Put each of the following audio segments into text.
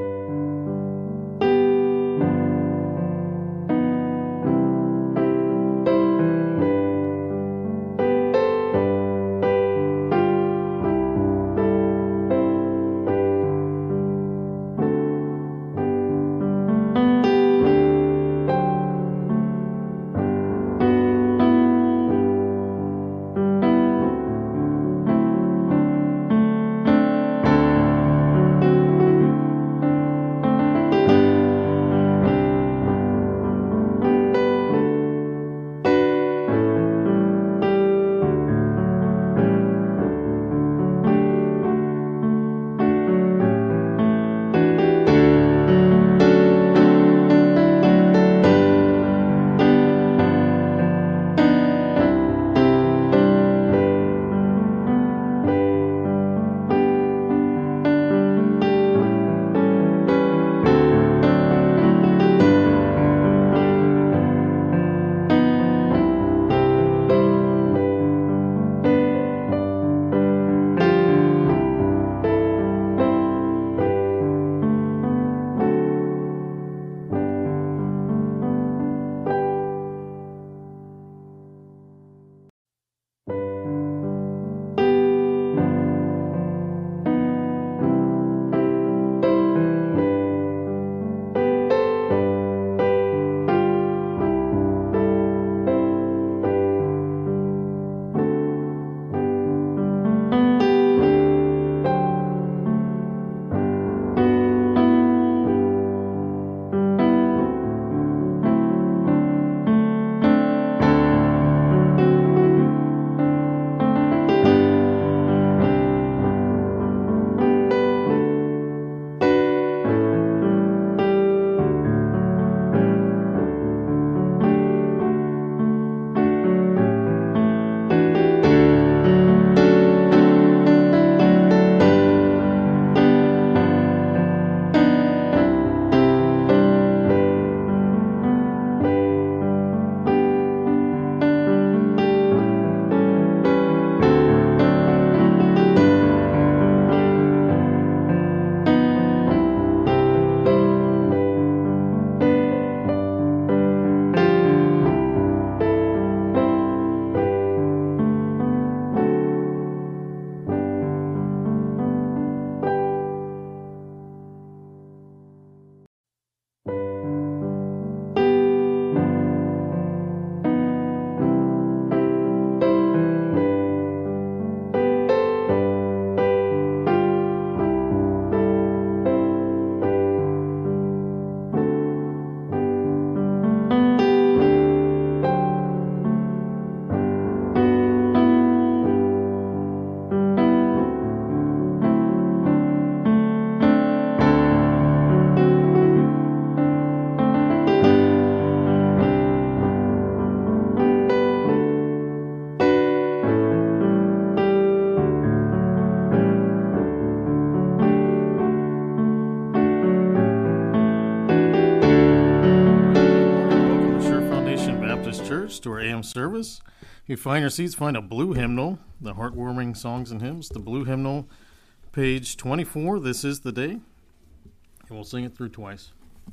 To our AM service. If you find your seats, find a blue hymnal, the heartwarming songs and hymns, the blue hymnal, page 24, This Is the Day. And we'll sing it through twice.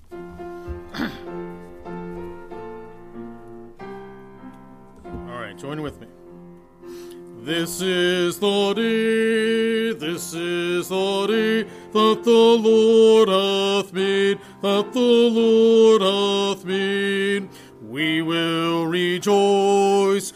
All right, join with me. This is the day that the Lord hath made, that the Lord hath made. We will rejoice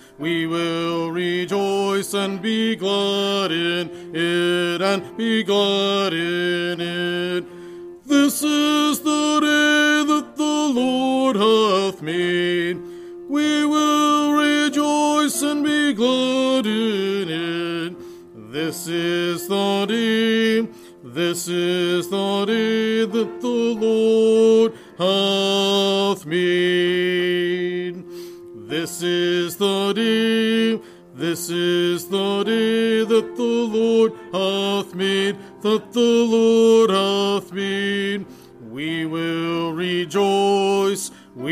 and be glad in it, and be glad in it. This is the day that the Lord hath made. We will rejoice and be glad in it. This is the day that the Lord hath made. This is the day that the Lord hath made, that the Lord hath made. We will rejoice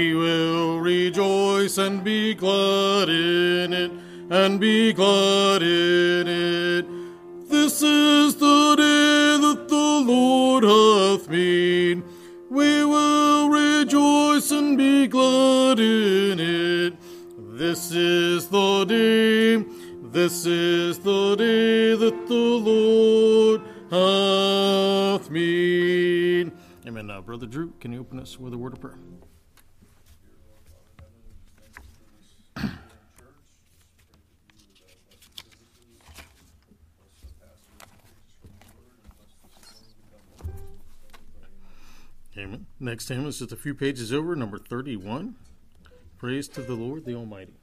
and be glad in it, and be glad in it. This is the day that the Lord hath made. made. We will rejoice and be glad in it. This is the day that the Lord hath made. Amen. Now, Brother Drew, can you open us with a word of prayer? Amen. Next hymn is just a few pages over, number 31. Praise to the Lord, the Almighty.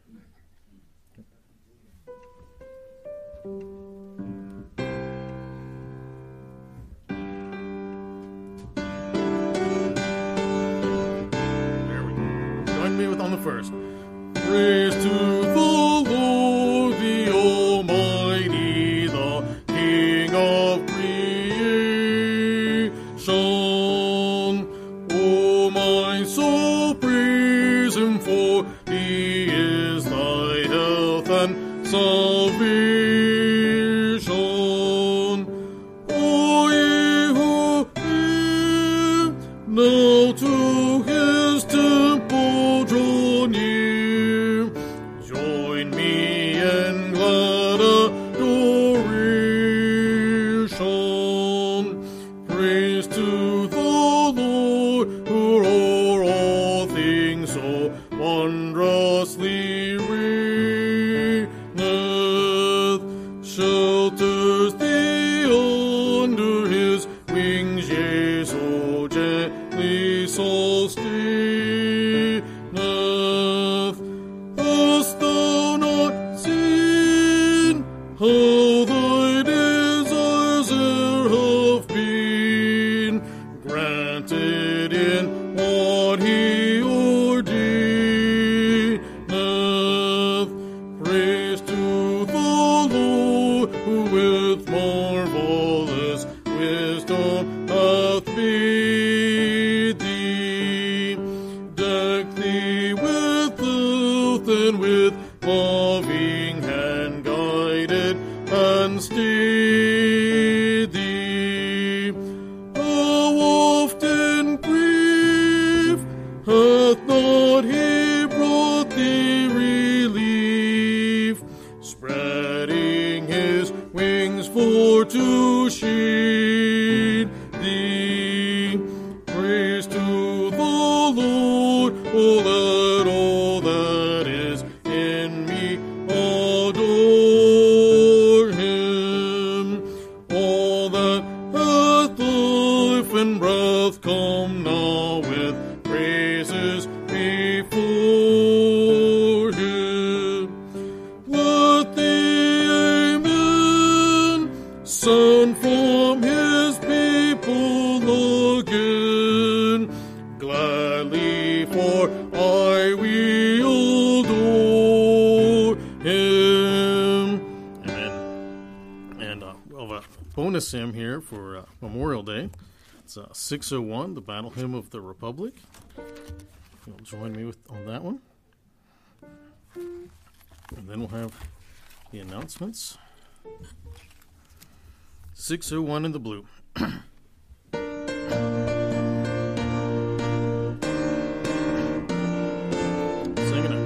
There we go. Join me on the first. Praise to the Lord, the Almighty, the King of creation. O my soul, praise him, for he is thy health and salvation. O ye who live, now to his temple draw near. Join me in glad adoration. Praise to the Lord, who o'er all things so wondrously reigneth, shelters thee under his wings, yea, so gently sustaineth. Hast thou not seen how thy desires e'er have been granted in what he ordaineth? Praise to the Lord, who with marvelous wisdom hath made thee. Deck thee with health and with loving hand guided and stayed thee. How often grief hath not he brought thee relief, spreading his wings for to shade thee. Praise to the Lord, oh let all that is in me adore him. All that hath life and breath, come now with praises before him. Let the amen sound from his people again, gladly, for I will adore him. Amen. And we'll have a bonus hymn here for Memorial Day. It's 601, the Battle Hymn of the Republic. You'll join me on that one. And then we'll have the announcements. 601 in the blue. Sing it out.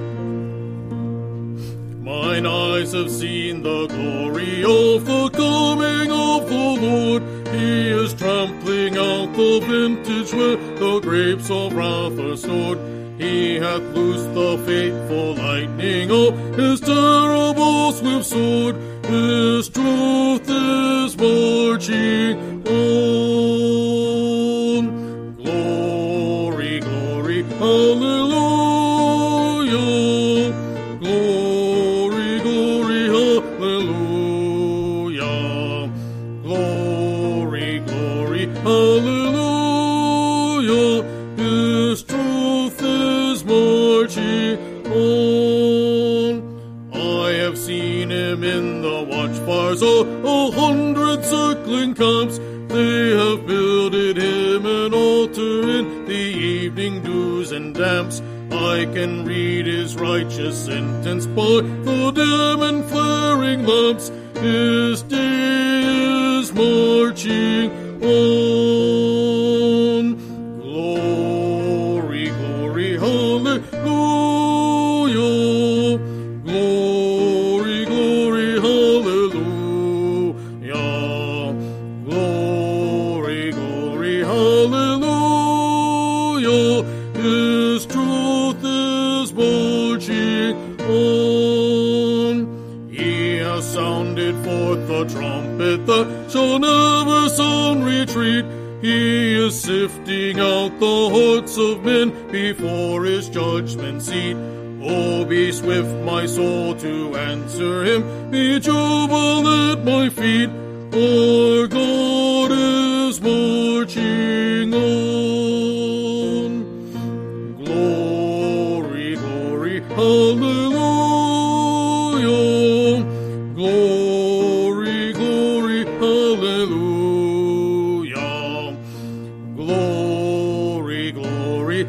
Mine eyes have seen the glory of the coming of the Lord. He is trampling out the vintage where the grapes of wrath are stored. He hath loosed the fateful lightning of his terrible swift sword. His truth is marching on. Glory, glory, hallelujah. Glory, glory, hallelujah. Glory, glory, hallelujah. His truth is marching on. I have seen him in the watchfires of 100 circling camps. They have builded him an altar in the evening dews and damps. I can read his righteous sentence by the dim and flaring lamps. His day is marching on. hallelujah. Glory, glory, hallelujah. Glory, glory, hallelujah. His truth is marching on. He has sounded forth the trumpet that shall never sound retreat. He is sifting out the hearts of men before his judgment seat. Oh, be swift, my soul, to answer him. Be jubilant at my feet. Our God is marching on. Glory, glory, hallelujah. Glory, glory, hallelujah. Glory, glory,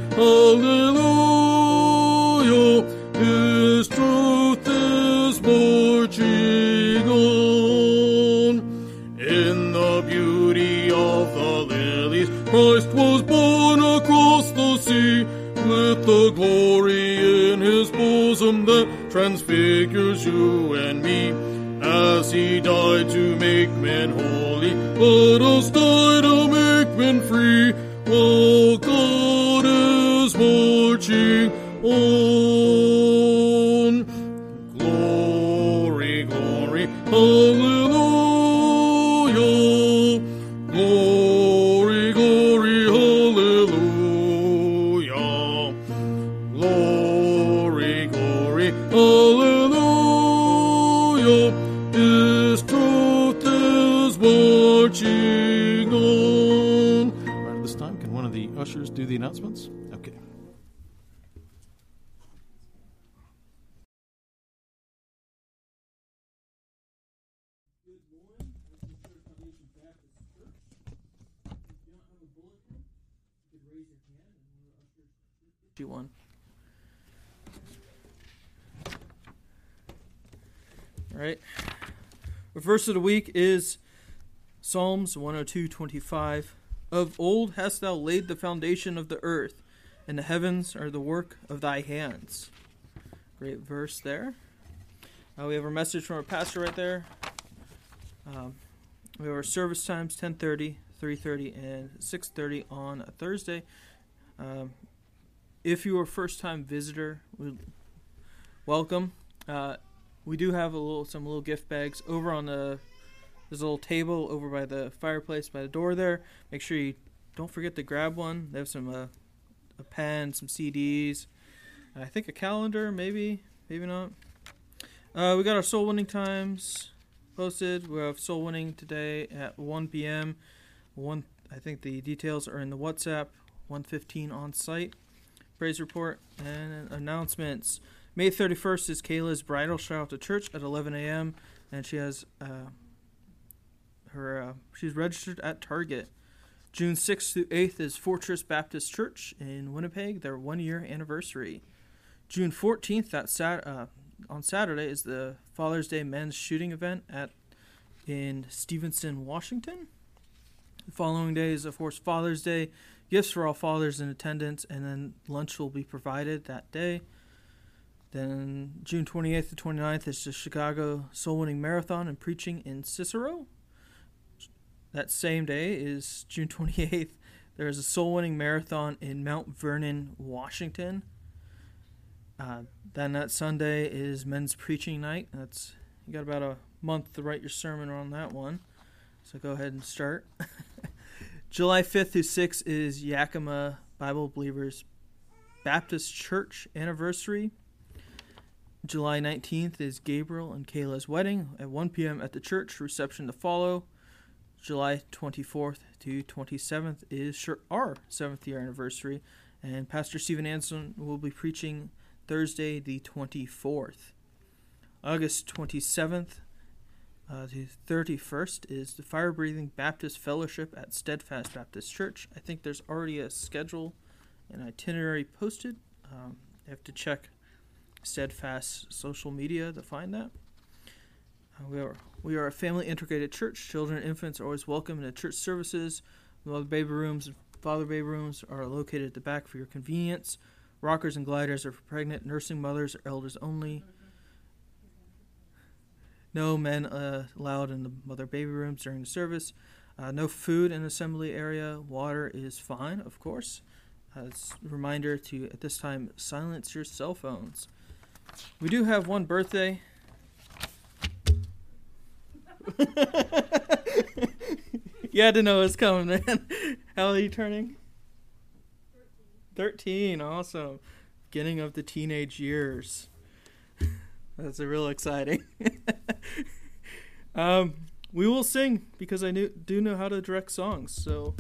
hallelujah. His truth is marching on. In the beauty of the lilies, Christ was born across the sea, with the glory in his bosom that transfigures you and me. As he died to make men holy, let us die to make men free. Oh, God is marching on. Glory, glory, hallelujah. Glory, glory, hallelujah. Glory, glory, hallelujah. His truth is marching on. Right at this time, can one of the ushers do the announcements? Okay. Good morning. This is Church Foundation Baptist Church. If you don't have a bulletin, you could raise your hand and one of the ushers should get you one. All right. The verse of the week is Psalms 102:25. Of old hast thou laid the foundation of the earth, and the heavens are the work of thy hands. Great verse there. We have our message from our pastor right there. We have our service times 10:30, 3:30, and 6:30 on a Thursday. If you are a first-time visitor, welcome. We do have some little gift bags over on there's a little table over by the fireplace by the door there. Make sure you don't forget to grab one. They have some a pen, some CDs, I think a calendar, maybe not. We got our soul winning times posted. We have soul winning today at 1 p.m. I think the details are in the WhatsApp. 1:15 on site. Praise report and announcements. May 31st is Kayla's bridal shower at the church at 11 a.m. and she has she's registered at Target. June 6th through 8th is Fortress Baptist Church in Winnipeg, their 1-year anniversary. June 14th, on Saturday, is the Father's Day men's shooting event in Stevenson, Washington. The following day is, of course, Father's Day. Gifts for all fathers in attendance, and then lunch will be provided that day. Then June 28th to 29th is the Chicago Soul Winning Marathon and preaching in Cicero. That same day is June 28th. There is a Soul Winning Marathon in Mount Vernon, Washington. Then that Sunday is men's preaching night. You got about a month to write your sermon on that one. So go ahead and start. July 5th through 6th is Yakima Bible Believers Baptist Church anniversary. July 19th is Gabriel and Kayla's wedding at 1 p.m. at the church. Reception to follow. July 24th to 27th is our 7th year anniversary. And Pastor Stephen Anson will be preaching Thursday the 24th. August 27th to 31st is the Fire Breathing Baptist Fellowship at Steadfast Baptist Church. I think there's already a schedule and itinerary posted. You have to check Steadfast social media to find that. We are a family integrated church. Children and infants are always welcome in the church services. Mother baby rooms and father baby rooms are located at the back for your convenience. Rockers and gliders are for pregnant, nursing mothers, or elders only. No men allowed in the mother-baby rooms during the service. No food in the assembly area. Water is fine, of course. As a reminder to, at this time, silence your cell phones. We do have one birthday. You had to know it was coming, man. How are you turning? 13, awesome. Beginning of the teenage years. That's a real exciting. We will sing because I do know how to direct songs, so...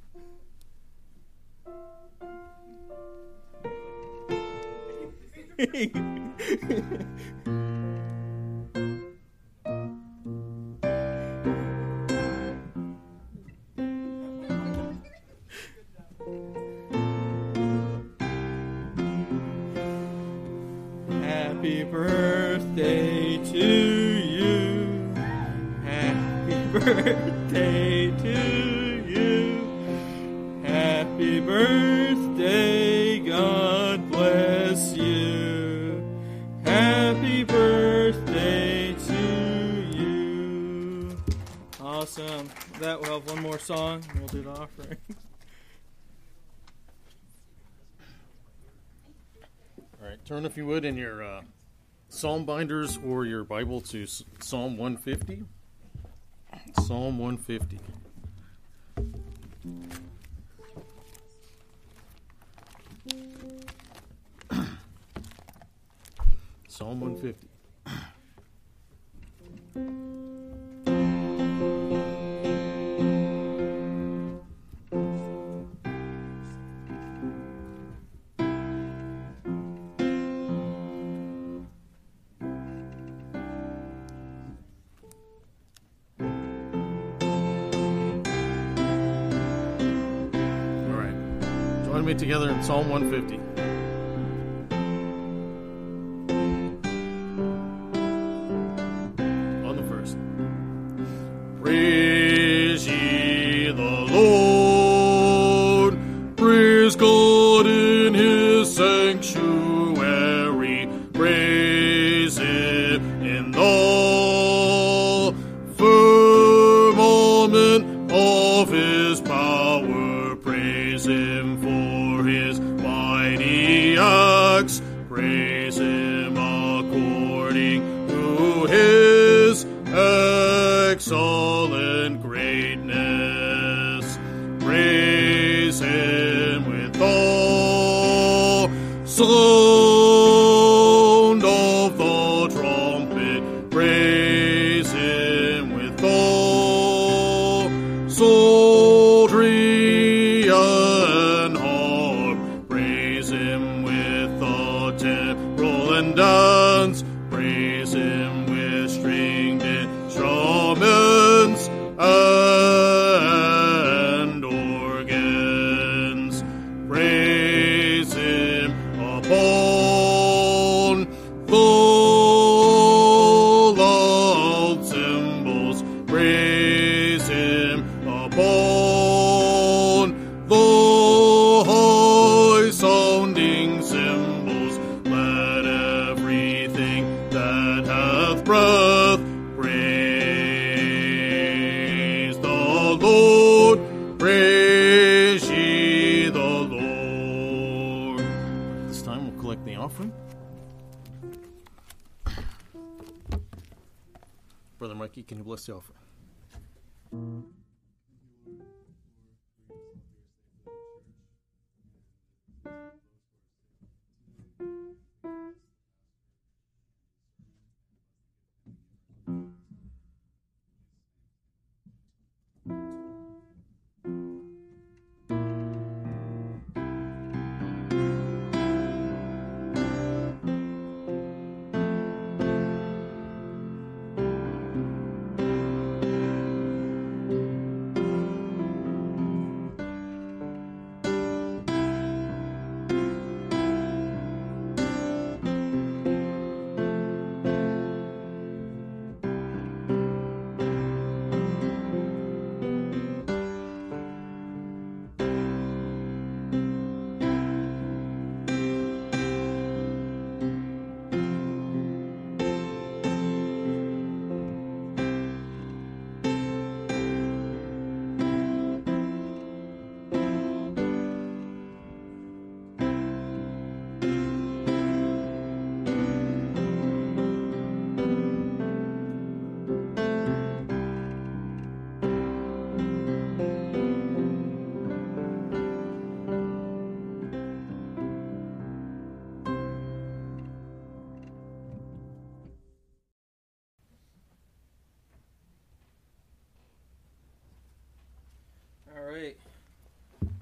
Happy birthday to you. Happy birthday to you. Happy birthday, God bless you. Happy birthday to you. Awesome. That we'll have one more song and we'll do the offering. All right, turn if you would in your psalm binders or your Bible to Psalm 150. Psalm 150. Psalm 150. Me together in Psalm 150. On the first. Praise ye the Lord. Praise God in his sanctuary. Praise him in the firmament of his power. Praise him for his mighty acts. Praise him according to his excellent greatness. Praise him with the sound of the trumpet. Praise him with the psaltery and harp. Praise him with the timbrel and dance. Praise him with stringed instruments and organs. Praise him upon the loud cymbals. Praise him upon the high sounding cymbals. Let everything that hath breath praise the Lord. Praise ye the Lord. This time we'll collect the offering. Brother Mikey, can you bless the offering?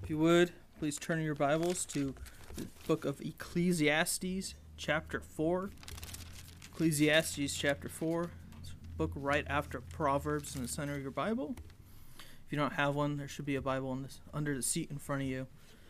If you would, please turn your Bibles to the book of Ecclesiastes, chapter 4. Ecclesiastes, chapter 4. It's a book right after Proverbs in the center of your Bible. If you don't have one, there should be a Bible under the seat in front of you.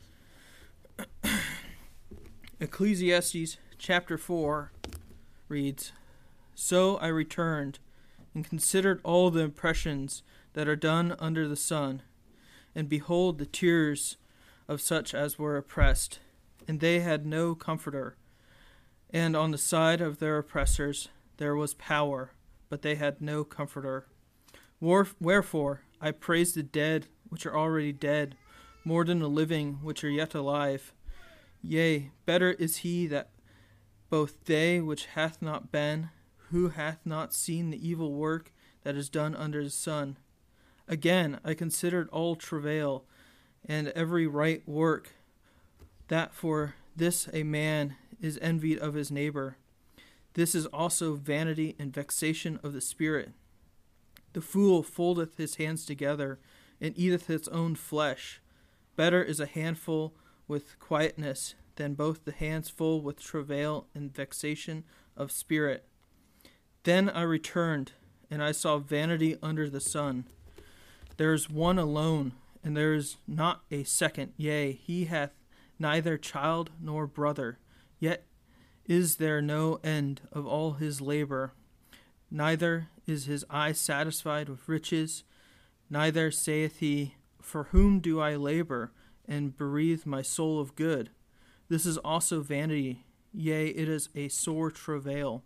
Ecclesiastes, chapter 4 reads, So I returned and considered all the impressions that are done under the sun, and behold the tears of such as were oppressed, and they had no comforter. And on the side of their oppressors there was power, but they had no comforter. Wherefore I praise the dead which are already dead, more than the living which are yet alive. Yea, better is he that both they which hath not been, who hath not seen the evil work that is done under the sun. Again, I considered all travail, and every right work, that for this a man is envied of his neighbor. This is also vanity and vexation of the spirit. The fool foldeth his hands together, and eateth his own flesh. Better is a handful with quietness than both the hands full with travail and vexation of spirit. Then I returned, and I saw vanity under the sun. There is one alone, and there is not a second. Yea, he hath neither child nor brother. Yet is there no end of all his labor. Neither is his eye satisfied with riches. Neither saith he, For whom do I labor, and bereave my soul of good? This is also vanity. Yea, it is a sore travail.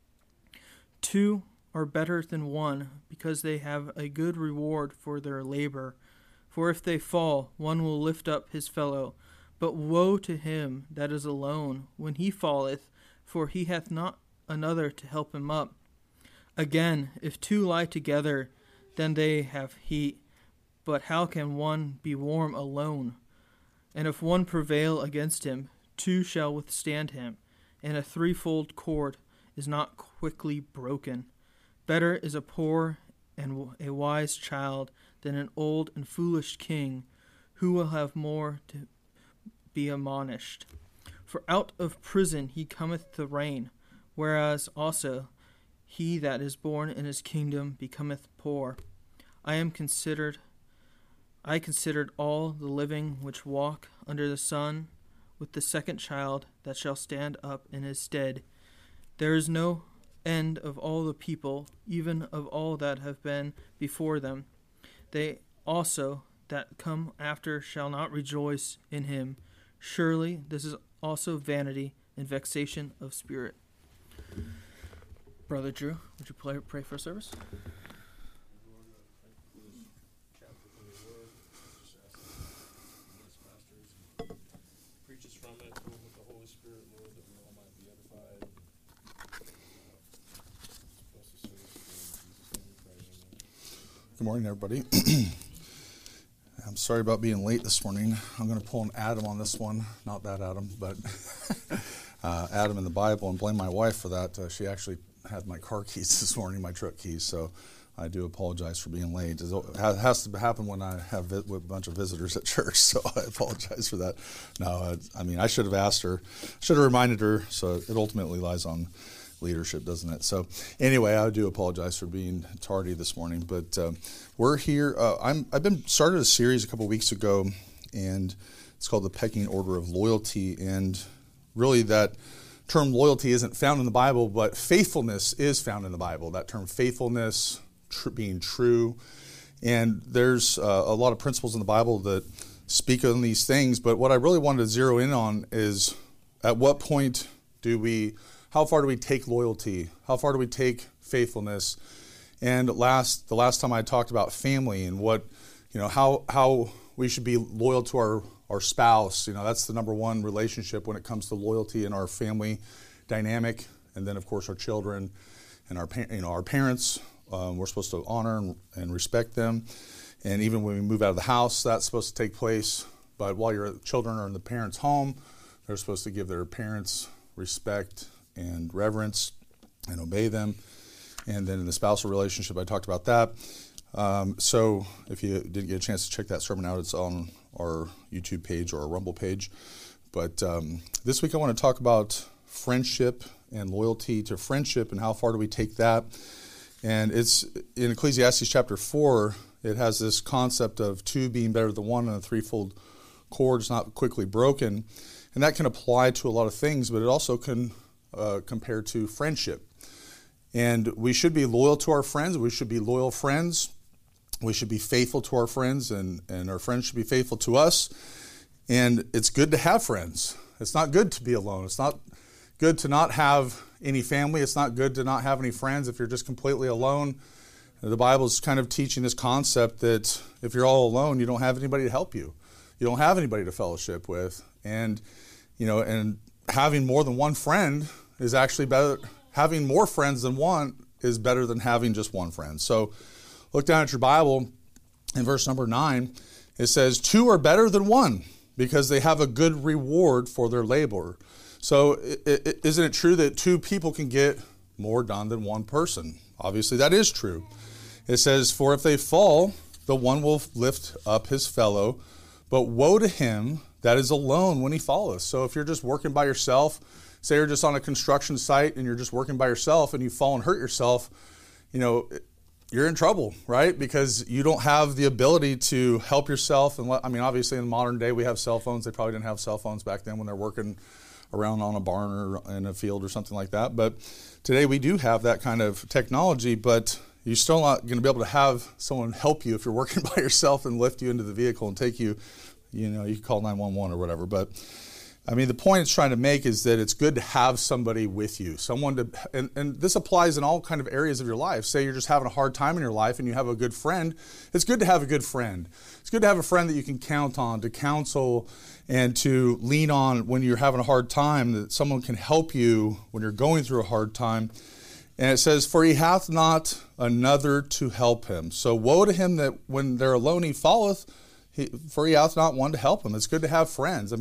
Two are better than one, because they have a good reward for their labor. For if they fall, one will lift up his fellow. But woe to him that is alone when he falleth, for he hath not another to help him up. Again, if two lie together, then they have heat. But how can one be warm alone? And if one prevail against him, two shall withstand him, and a threefold cord is not quickly broken. Better is a poor and a wise child than an old and foolish king, who will have more to be admonished. For out of prison he cometh to reign, whereas also he that is born in his kingdom becometh poor. I considered all the living which walk under the sun, with the second child that shall stand up in his stead. There is no end of all the people, even of all that have been before them. They also that come after shall not rejoice in him. Surely this is also vanity and vexation of spirit. Brother Drew, would you pray for service? Preaches from it, move with the Holy Spirit, Lord, that we all might be edified. Bless the service in Jesus' name we pray. Amen. Good morning, everybody. I'm sorry about being late this morning. I'm going to pull an Adam on this one. Not that Adam, but Adam in the Bible, and blame my wife for that. She actually had my car keys this morning, my truck keys, so I do apologize for being late. It has to happen when I have a bunch of visitors at church, so I apologize for that. No, I should have asked her, should have reminded her, so it ultimately lies on leadership, doesn't it? So anyway, I do apologize for being tardy this morning, but we're here. I've been started a series a couple weeks ago, and it's called The Pecking Order of Loyalty, and really that term loyalty isn't found in the Bible, but faithfulness is found in the Bible. That term faithfulness, being true, and there's a lot of principles in the Bible that speak on these things, but what I really wanted to zero in on is at what point how far do we take loyalty? How far do we take faithfulness? And the last time I talked about family and what, how we should be loyal to our spouse. That's the number one relationship when it comes to loyalty in our family dynamic. And then, of course, our children and our parents. We're supposed to honor and respect them. And even when we move out of the house, that's supposed to take place. But while your children are in the parents' home, they're supposed to give their parents respect and reverence and obey them. And then in the spousal relationship, I talked about that. So if you didn't get a chance to check that sermon out, it's on our YouTube page or our Rumble page. But this week I want to talk about friendship and loyalty to friendship and how far do we take that. And it's in Ecclesiastes chapter 4, it has this concept of two being better than one and a threefold cord is not quickly broken. And that can apply to a lot of things, but it also can compare to friendship. And we should be loyal to our friends. We should be loyal friends. We should be faithful to our friends, and our friends should be faithful to us. And it's good to have friends. It's not good to be alone. It's not good to not have any family. It's not good to not have any friends if you're just completely alone. The Bible's kind of teaching this concept that if you're all alone, you don't have anybody to help you. You don't have anybody to fellowship with. And, and having more than one friend is actually better. Having more friends than one is better than having just one friend. So look down at your Bible in verse number 9. It says, 2 are better than one because they have a good reward for their labor. So isn't it true that 2 people can get more done than one person? Obviously, that is true. It says, for if they fall, the one will lift up his fellow, but woe to him that is alone when he falleth. So if you're just working by yourself, say you're just on a construction site and you're just working by yourself and you fall and hurt yourself, you're in trouble, right? Because you don't have the ability to help yourself. And obviously in modern day we have cell phones. They probably didn't have cell phones back then when they're working around on a barn or in a field or something like that. But today we do have that kind of technology, but you're still not going to be able to have someone help you if you're working by yourself and lift you into the vehicle and take you, you can call 911 or whatever. But the point it's trying to make is that it's good to have somebody with you, someone to, and this applies in all kind of areas of your life. Say you're just having a hard time in your life and you have a good friend. It's good to have a good friend. It's good to have a friend that you can count on, to counsel and to lean on when you're having a hard time, that someone can help you when you're going through a hard time. And it says, for he hath not another to help him. So woe to him that when they're alone he falleth, for he hath not one to help him. It's good to have friends.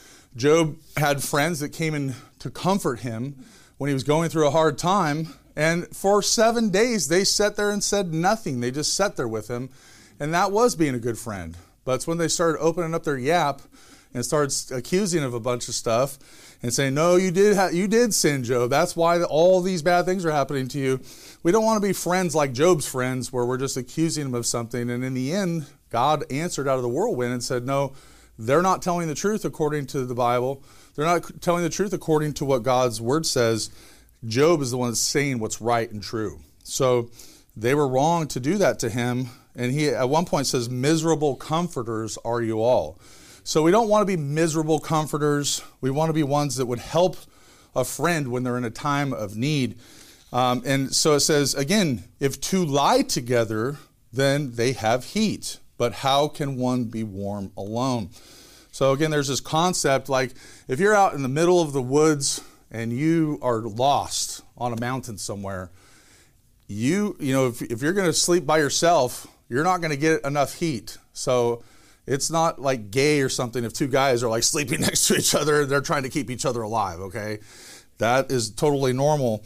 Job had friends that came in to comfort him when he was going through a hard time. And for 7 days, they sat there and said nothing. They just sat there with him. And that was being a good friend. But it's when they started opening up their yap and started accusing of a bunch of stuff and saying, no, you did sin, Job. That's why all these bad things are happening to you. We don't want to be friends like Job's friends where we're just accusing him of something. And in the end, God answered out of the whirlwind and said, no, they're not telling the truth according to the Bible. They're not telling the truth according to what God's word says. Job is the one that's saying what's right and true. So they were wrong to do that to him. And he at one point says, miserable comforters are you all. So we don't want to be miserable comforters. We want to be ones that would help a friend when they're in a time of need. And so it says, again, if 2 lie together, then they have heat. But how can one be warm alone? So again, there's this concept like if you're out in the middle of the woods and you are lost on a mountain somewhere, if you're going to sleep by yourself, you're not going to get enough heat. So it's not like gay or something if 2 guys are like sleeping next to each other and they're trying to keep each other alive, okay? That is totally normal.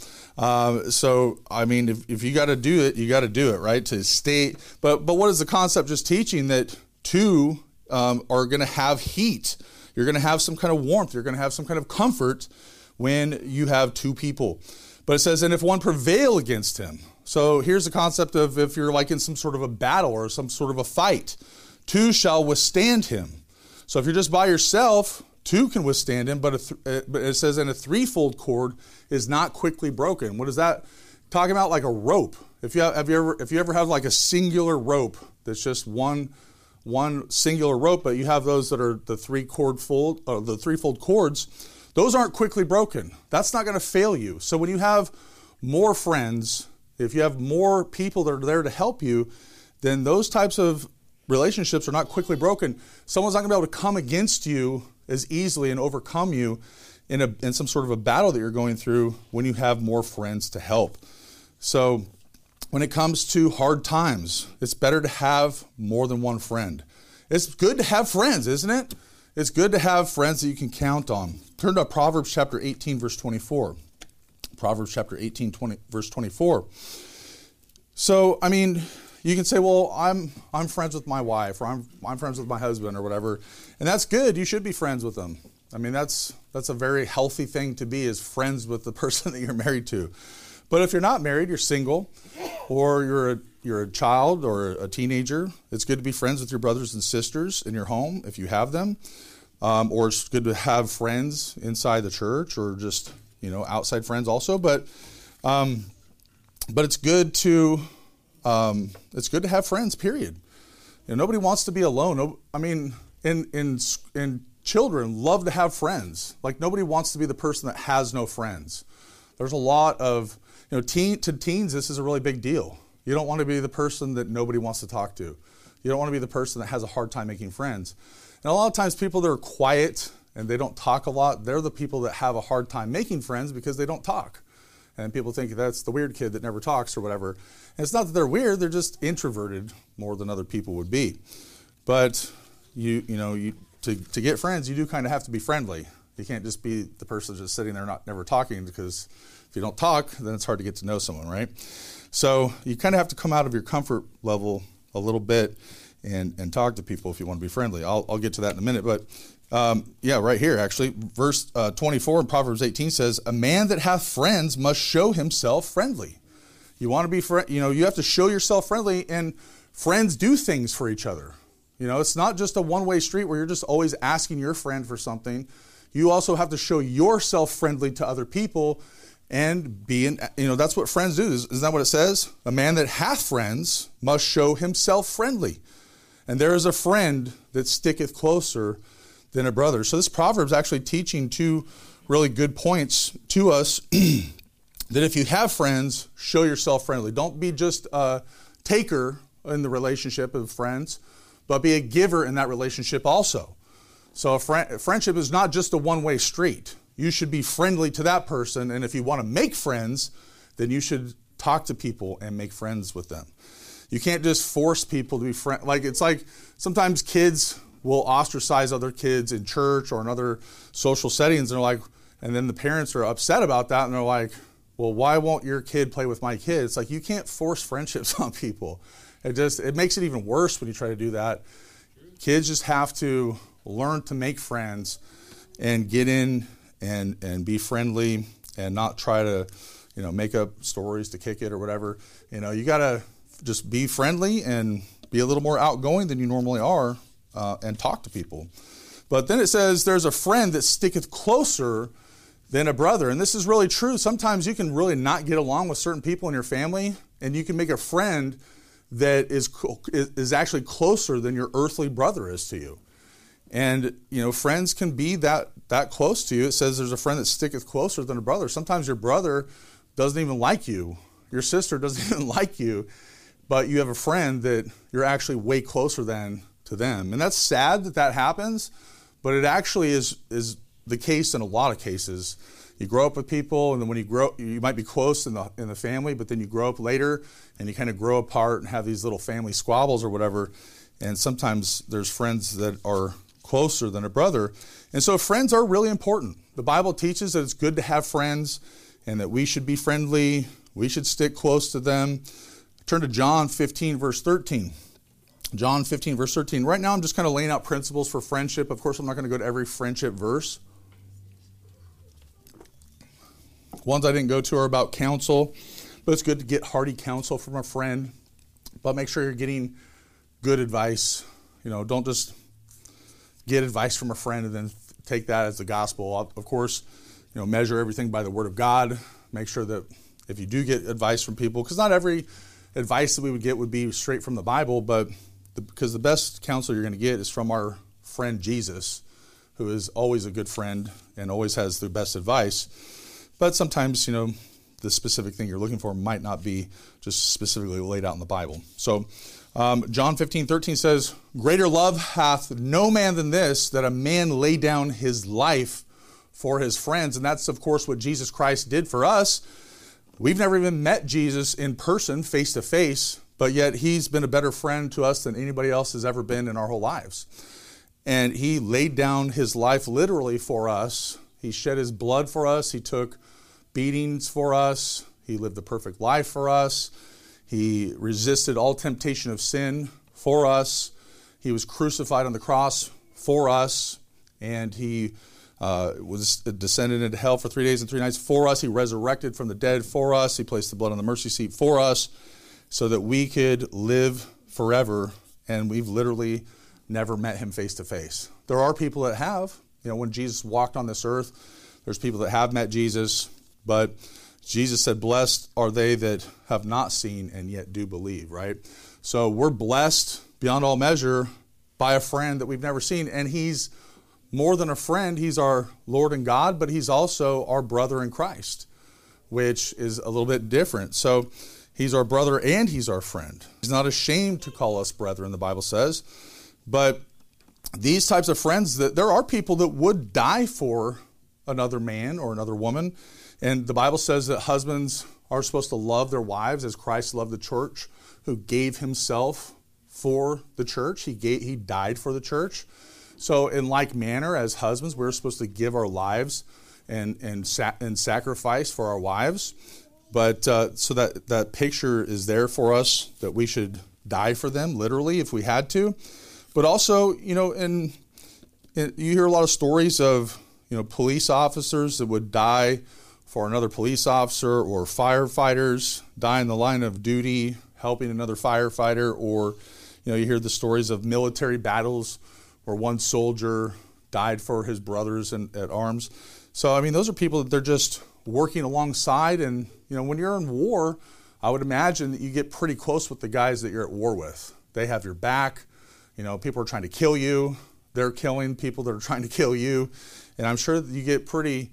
If you got to do it, you got to do it, right? To stay. But what is the concept just teaching? That 2 are going to have heat. You're going to have some kind of warmth. You're going to have some kind of comfort when you have 2 people. But it says, and if one prevail against him. So here's the concept of if you're like in some sort of a battle or some sort of a fight, 2 shall withstand him. So if you're just by yourself, 2 can withstand him, but it says, and a threefold cord is not quickly broken. What is that talking about? Like a rope. If you ever have like a singular rope that's just one singular rope, but you have those that are the threefold cords, those aren't quickly broken. That's not going to fail you. So when you have more friends, if you have more people that are there to help you, then those types of relationships are not quickly broken. Someone's not going to be able to come against you as easily and overcome you in some sort of a battle that you're going through when you have more friends to help. So when it comes to hard times, it's better to have more than one friend. It's good to have friends, isn't it? It's good to have friends that you can count on. Turn to Proverbs chapter 18, verse 24. Proverbs chapter 18, verse 24. So, you can say, well, I'm friends with my wife, or I'm friends with my husband, or whatever, and that's good. You should be friends with them. I mean, that's a very healthy thing to be, is friends with the person that you're married to. But if you're not married, you're single, or you're a child or a teenager, it's good to be friends with your brothers and sisters in your home if you have them, or it's good to have friends inside the church, or just outside friends also. But it's good to have friends. Period. Nobody wants to be alone. No, I mean, in children love to have friends. Like, nobody wants to be the person that has no friends. There's a lot of to teens. This is a really big deal. You don't want to be the person that nobody wants to talk to. You don't want to be the person that has a hard time making friends. And a lot of times, people that are quiet and they don't talk a lot, they're the people that have a hard time making friends because they don't talk. And people think that's the weird kid that never talks or whatever. And it's not that they're weird, they're just introverted more than other people would be. But to get friends, you do kind of have to be friendly. You can't just be the person just sitting there never talking, because if you don't talk, then it's hard to get to know someone, right? So you kind of have to come out of your comfort level a little bit and talk to people if you want to be friendly. I'll get to that in a minute, but right here actually, verse 24 in Proverbs 18 says, "A man that hath friends must show himself friendly." You want to be you have to show yourself friendly, and friends do things for each other. It's not just a one-way street where you're just always asking your friend for something. You also have to show yourself friendly to other people. And that's what friends do. Isn't that what it says? A man that hath friends must show himself friendly. And there is a friend that sticketh closer than a brother. So this proverb's actually teaching two really good points to us. That if you have friends, show yourself friendly. Don't be just a taker in the relationship of friends, but be a giver in that relationship also. So a friendship is not just a one-way street. You should be friendly to that person, and if you want to make friends, then you should talk to people and make friends with them. You can't just force people to be friends. It's like sometimes kids will ostracize other kids in church or in other social settings, and then the parents are upset about that, and they're like, well, why won't your kid play with my kid? It's like, you can't force friendships on people. It makes it even worse when you try to do that. Kids just have to learn to make friends and get in and be friendly and not try to, make up stories to kick it or whatever. You got to just be friendly and be a little more outgoing than you normally are and talk to people. But then it says there's a friend that sticketh closer than a brother. And this is really true. Sometimes you can really not get along with certain people in your family, and you can make a friend that is actually closer than your earthly brother is to you. And, friends can be that close to you. It says there's a friend that sticketh closer than a brother. Sometimes your brother doesn't even like you. Your sister doesn't even like you. But you have a friend that you're actually way closer than to them. And that's sad that happens, but it actually is the case in a lot of cases. You grow up with people, and then when you grow, you might be close in the family, but then you grow up later, and you kind of grow apart and have these little family squabbles or whatever. And sometimes there's friends that are closer than a brother. And so friends are really important. The Bible teaches that it's good to have friends and that we should be friendly. We should stick close to them. Turn to John 15, verse 13. John 15, verse 13. Right now I'm just kind of laying out principles for friendship. Of course, I'm not going to go to every friendship verse. Ones I didn't go to are about counsel, but it's good to get hearty counsel from a friend. But make sure you're getting good advice. Don't just get advice from a friend and then take that as the gospel. Of course, measure everything by the Word of God. Make sure that if you do get advice from people, because not every advice that we would get would be straight from the Bible, but because the best counsel you're going to get is from our friend Jesus, who is always a good friend and always has the best advice. But sometimes, the specific thing you're looking for might not be just specifically laid out in the Bible. So John 15:13 says, "Greater love hath no man than this, that a man lay down his life for his friends." And that's, of course, what Jesus Christ did for us. We've never even met Jesus in person, face to face, but yet he's been a better friend to us than anybody else has ever been in our whole lives. And he laid down his life literally for us. He shed his blood for us. He took beatings for us. He lived the perfect life for us. He resisted all temptation of sin for us. He was crucified on the cross for us, and he was descended into hell for 3 days and 3 nights for us. He resurrected from the dead for us. He placed the blood on the mercy seat for us so that we could live forever, and we've literally never met him face to face. There are people that have. When Jesus walked on this earth, there's people that have met Jesus, but Jesus said, blessed are they that have not seen and yet do believe, right? So we're blessed beyond all measure by a friend that we've never seen, and he's more than a friend. He's our Lord and God, but he's also our brother in Christ, which is a little bit different. So he's our brother and he's our friend. He's not ashamed to call us brethren, the Bible says. But these types of friends, that there are people that would die for another man or another woman. And the Bible says that husbands are supposed to love their wives as Christ loved the church, who gave himself for the church. He died for the church. So in like manner, as husbands, we're supposed to give our lives and sacrifice for our wives. But so that picture is there for us, that we should die for them, literally, if we had to. But also, you hear a lot of stories of, police officers that would die for another police officer, or firefighters die in the line of duty helping another firefighter, or, you hear the stories of military battles where one soldier died for his brothers at arms. So, those are people that they're just working alongside. And, when you're in war, I would imagine that you get pretty close with the guys that you're at war with. They have your back. People are trying to kill you. They're killing people that are trying to kill you. And I'm sure that you get pretty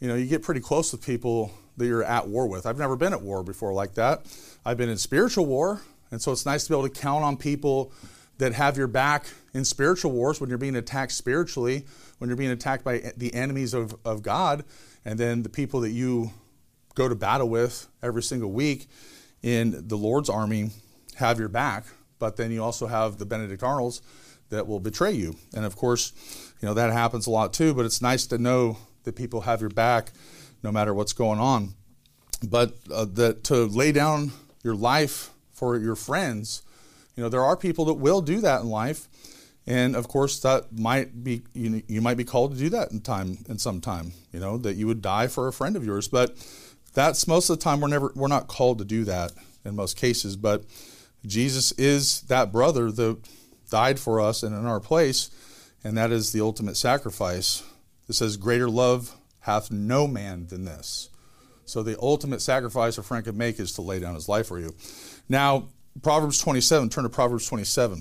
close with people that you're at war with. I've never been at war before like that. I've been in spiritual war. And so it's nice to be able to count on people that have your back in spiritual wars, when you're being attacked spiritually, when you're being attacked by the enemies of God, and then the people that you go to battle with every single week in the Lord's army have your back. But then you also have the Benedict Arnolds that will betray you. And of course, that happens a lot too, but it's nice to know that people have your back no matter what's going on. But that to lay down your life for your friends, there are people that will do that in life. And of course, that might be, you might be called to do that in some time, that you would die for a friend of yours. But that's most of the time we're not called to do that in most cases. But Jesus is that brother that died for us and in our place, and that is the ultimate sacrifice. It says, greater love hath no man than this. So the ultimate sacrifice a friend could make is to lay down his life for you. Now, Proverbs 27, turn to Proverbs 27.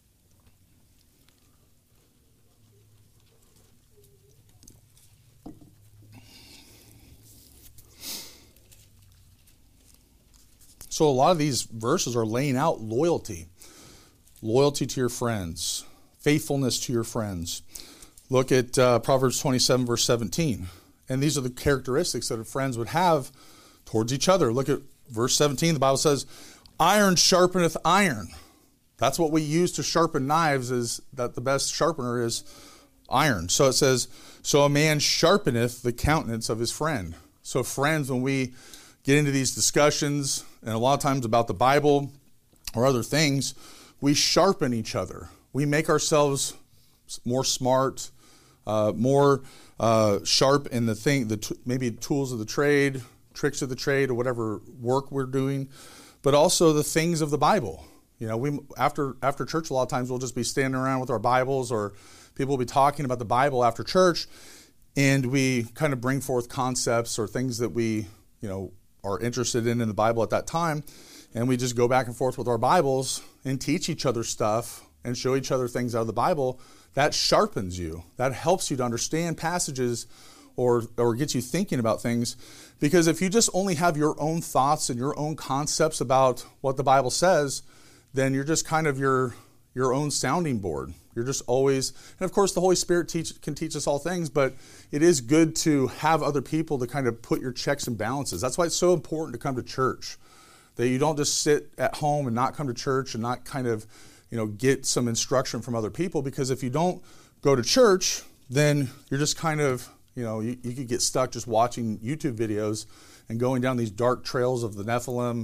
So a lot of these verses are laying out loyalty. Loyalty to your friends. Faithfulness to your friends. Look at Proverbs 27, verse 17. And these are the characteristics that friends would have towards each other. Look at verse 17. The Bible says, iron sharpeneth iron. That's what we use to sharpen knives, is that the best sharpener is iron. So it says, so a man sharpeneth the countenance of his friend. So friends, when we get into these discussions, and a lot of times about the Bible or other things, we sharpen each other. We make ourselves more smart, more sharp in the thing, maybe tools of the trade, tricks of the trade, or whatever work we're doing, but also the things of the Bible. We after church, a lot of times we'll just be standing around with our Bibles, or people will be talking about the Bible after church, and we kind of bring forth concepts or things that we, are interested in the Bible at that time, and we just go back and forth with our Bibles and teach each other stuff and show each other things out of the Bible. That sharpens you. That helps you to understand passages or gets you thinking about things. Because if you just only have your own thoughts and your own concepts about what the Bible says, then you're just kind of your own sounding board. You're just always, and of course the Holy Spirit can teach us all things, but it is good to have other people to kind of put your checks and balances. That's why it's so important to come to church, that you don't just sit at home and not come to church and not kind of, get some instruction from other people. Because if you don't go to church, then you're just kind of, you could get stuck just watching YouTube videos and going down these dark trails of the Nephilim,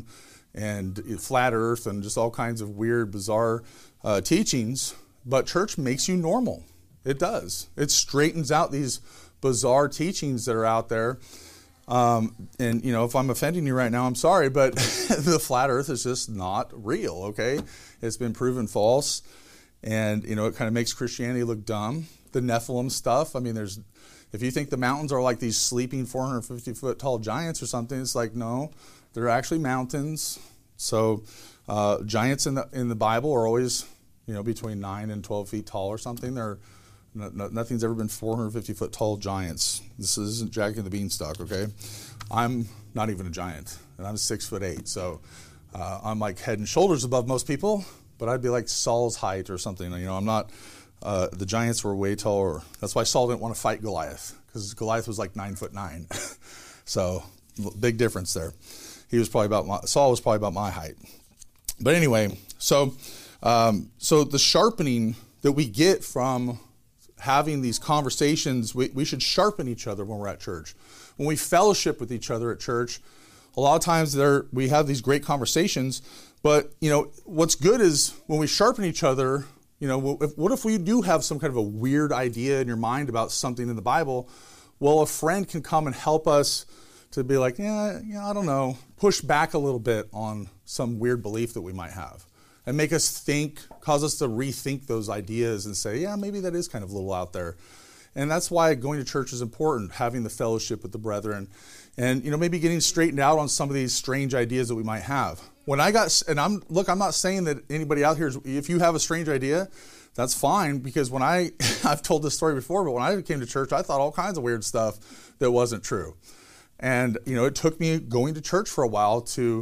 and flat earth and just all kinds of weird, bizarre teachings. But church makes you normal. It does. It straightens out these bizarre teachings that are out there. And, you know, if I'm offending you right now, I'm sorry, but the flat earth is just not real, okay? It's been proven false. And, you know, it kind of makes Christianity look dumb. The Nephilim stuff, I mean, if you think the mountains are like these sleeping 450-foot tall giants or something, it's like, no, they're actually mountains. So giants in the Bible are always, you know, between 9 and 12 feet tall or something. Nothing's ever been 450-foot tall giants. This isn't Jack and the Beanstalk, okay? I'm not even a giant, and I'm 6'8", so I'm like head and shoulders above most people, but I'd be like Saul's height or something. You know, I'm not. The giants were way taller. That's why Saul didn't want to fight Goliath, because Goliath was like 9'9". So big difference there. Saul was probably about my height. But anyway, so the sharpening that we get from having these conversations, we should sharpen each other when we're at church. When we fellowship with each other at church, a lot of times we have these great conversations, but, you know, what's good is when we sharpen each other, you know, what if we do have some kind of a weird idea in your mind about something in the Bible? Well, a friend can come and help us to be like, yeah, I don't know, push back a little bit on some weird belief that we might have. And make us think, cause us to rethink those ideas and say, yeah, maybe that is kind of a little out there. And that's why going to church is important, having the fellowship with the brethren. And, you know, maybe getting straightened out on some of these strange ideas that we might have. I'm not saying that anybody out here, if you have a strange idea, that's fine. Because I've told this story before, but when I came to church, I thought all kinds of weird stuff that wasn't true. And, you know, it took me going to church for a while to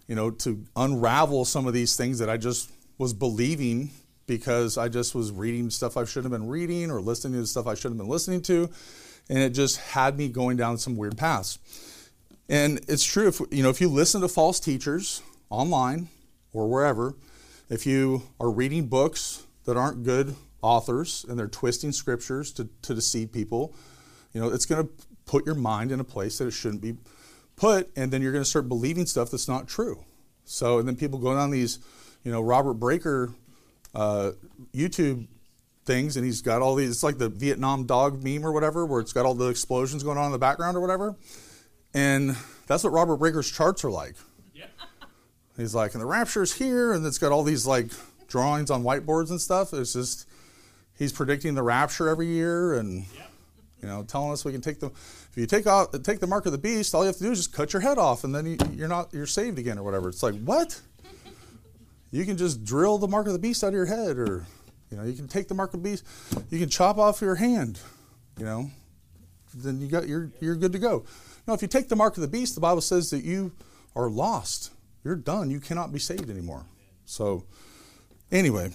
unravel some of these things that I just was believing, because I just was reading stuff I shouldn't have been reading or listening to stuff I shouldn't have been listening to. And it just had me going down some weird paths. And it's true, if you listen to false teachers online or wherever, if you are reading books that aren't good authors and they're twisting scriptures to deceive people, you know, it's going to put your mind in a place that it shouldn't be put, and then you're going to start believing stuff that's not true. So, and then people go down these, you know, Robert Breaker YouTube things, and he's got all these, it's like the Vietnam dog meme or whatever, where it's got all the explosions going on in the background or whatever. And that's what Robert Breaker's charts are like. Yeah. He's like, and the rapture's here, and it's got all these like drawings on whiteboards and stuff. It's just, he's predicting the rapture every year, and you know, telling us we can take if you take the mark of the beast, all you have to do is just cut your head off, and then you're saved again or whatever. It's like, what? You can just drill the mark of the beast out of your head, or, you know, you can take the mark of the beast, you can chop off your hand, you know, then you're good to go. No, if you take the mark of the beast, the Bible says that you are lost. You're done. You cannot be saved anymore. So anyway,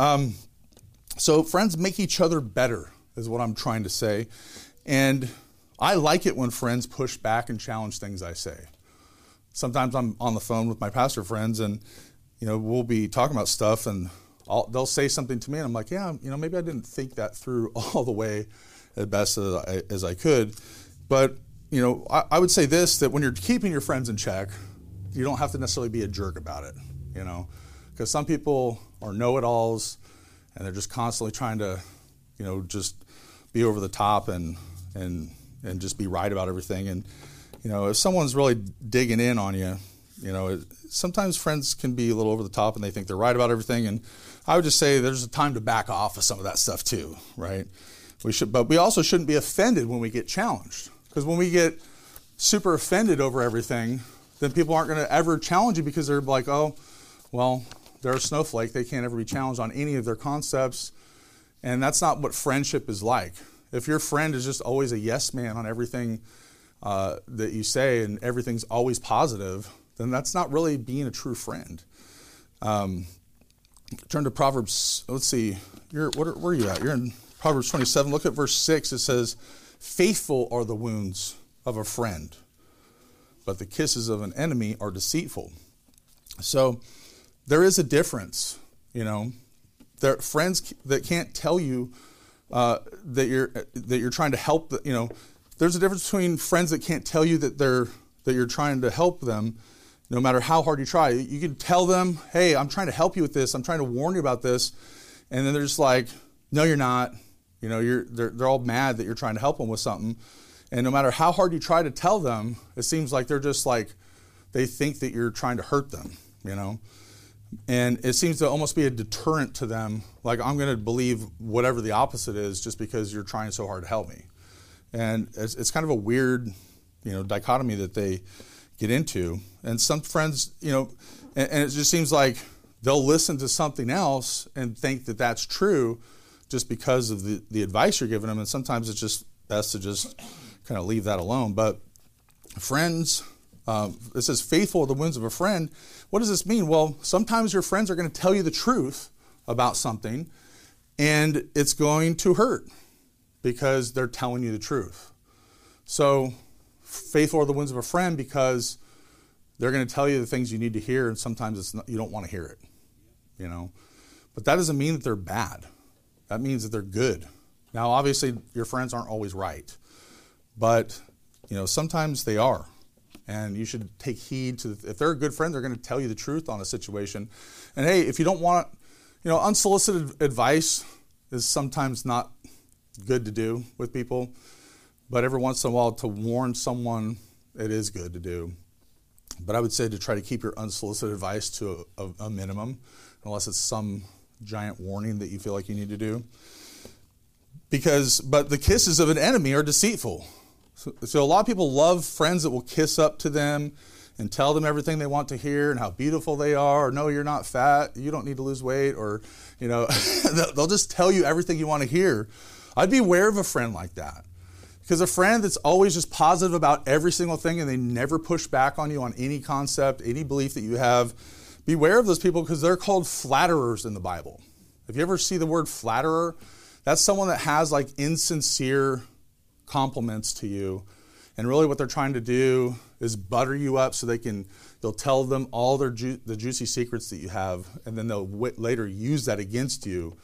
so friends make each other better is what I'm trying to say. And I like it when friends push back and challenge things I say. Sometimes I'm on the phone with my pastor friends, and, you know, we'll be talking about stuff, and they'll say something to me, and I'm like, yeah, you know, maybe I didn't think that through all the way as best as I could. But, you know, I would say this, that when you're keeping your friends in check, you don't have to necessarily be a jerk about it, you know, because some people are know-it-alls, and they're just constantly trying to, you know, just be over the top and just be right about everything. And, you know, if someone's really digging in on you, you know, sometimes friends can be a little over the top and they think they're right about everything. And I would just say there's a time to back off of some of that stuff too, right? But we also shouldn't be offended when we get challenged, because when we get super offended over everything, then people aren't going to ever challenge you, because they're like, oh, well, they're a snowflake. They can't ever be challenged on any of their concepts. And that's not what friendship is like. If your friend is just always a yes man on everything that you say, and everything's always positive, then that's not really being a true friend. Turn to Proverbs. Let's see. Where are you at? You're in Proverbs 27. Look at verse 6. It says, "Faithful are the wounds of a friend, but the kisses of an enemy are deceitful." So there is a difference, you know. There are friends that can't tell you that you're trying to help. There's a difference between friends that can't tell you that you're trying to help them, no matter how hard you try. You can tell them, hey, I'm trying to help you with this. I'm trying to warn you about this. And then they're just like, no, you're not. You know, they're all mad that you're trying to help them with something. And no matter how hard you try to tell them, it seems like they're just like, they think that you're trying to hurt them, you know. And it seems to almost be a deterrent to them. Like, I'm going to believe whatever the opposite is just because you're trying so hard to help me. And it's kind of a weird, you know, dichotomy that they get into. And some friends, you know, and it just seems like they'll listen to something else and think that that's true just because of the advice you're giving them. And sometimes it's just best to just kind of leave that alone. But friends, it says faithful are the wounds of a friend. What does this mean? Well, sometimes your friends are going to tell you the truth about something, and it's going to hurt because they're telling you the truth. So faithful are the wounds of a friend because they're going to tell you the things you need to hear, and sometimes you don't want to hear it, you know. But that doesn't mean that they're bad. That means that they're good. Now, obviously, your friends aren't always right, but you know, sometimes they are. And you should take heed to, if they're a good friend, they're going to tell you the truth on a situation. And hey, if you don't want, you know, unsolicited advice is sometimes not good to do with people, but every once in a while to warn someone, it is good to do. But I would say to try to keep your unsolicited advice to a minimum, unless it's some giant warning that you feel like you need to do. But the kisses of an enemy are deceitful. So a lot of people love friends that will kiss up to them and tell them everything they want to hear and how beautiful they are, or no, you're not fat, you don't need to lose weight, or, you know, they'll just tell you everything you want to hear. I'd be aware of a friend like that. Because a friend that's always just positive about every single thing and they never push back on you on any concept, any belief that you have, beware of those people because they're called flatterers in the Bible. If you ever see the word flatterer, that's someone that has like insincere compliments to you, and really what they're trying to do is butter you up so they'll tell them all the juicy secrets that you have, and then they'll later use that against you.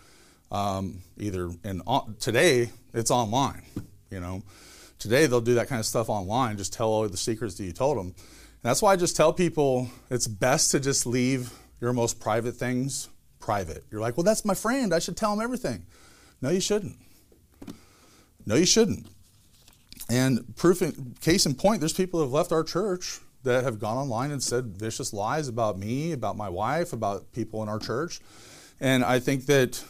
Today it's online, you know. Today they'll do that kind of stuff online, just tell all the secrets that you told them. And that's why I just tell people it's best to just leave your most private things private. You're like, well, that's my friend, I should tell him everything. No, you shouldn't. No, you shouldn't. And case in point, there's people that have left our church that have gone online and said vicious lies about me, about my wife, about people in our church. And I think that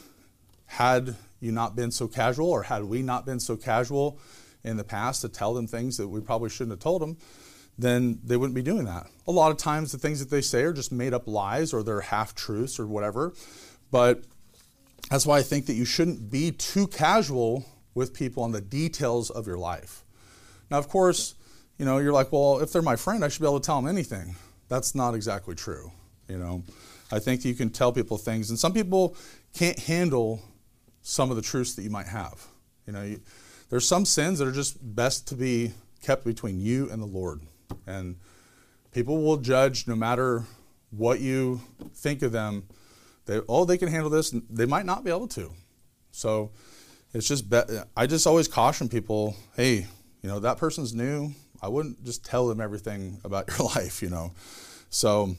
had you not been so casual, or had we not been so casual in the past to tell them things that we probably shouldn't have told them, then they wouldn't be doing that. A lot of times the things that they say are just made up lies, or they're half-truths or whatever. But that's why I think that you shouldn't be too casual with people on the details of your life. Now, of course, you know, you're like, well, if they're my friend, I should be able to tell them anything. That's not exactly true, you know. I think you can tell people things, and some people can't handle some of the truths that you might have. You know, there's some sins that are just best to be kept between you and the Lord. And people will judge no matter what you think of them. They can handle this. They might not be able to. So it's just, I just always caution people, hey, you know, that person's new. I wouldn't just tell them everything about your life, you know. So,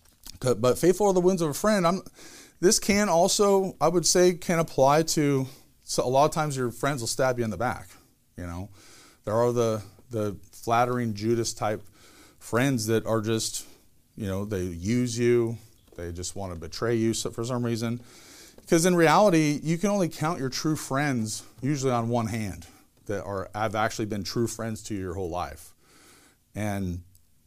but faithful are the wounds of a friend. This can also, I would say, can apply to, so a lot of times your friends will stab you in the back, you know. There are the flattering Judas type friends that are just, you know, they use you. They just want to betray you for some reason. Because in reality, you can only count your true friends usually on one hand that have actually been true friends to you your whole life. And,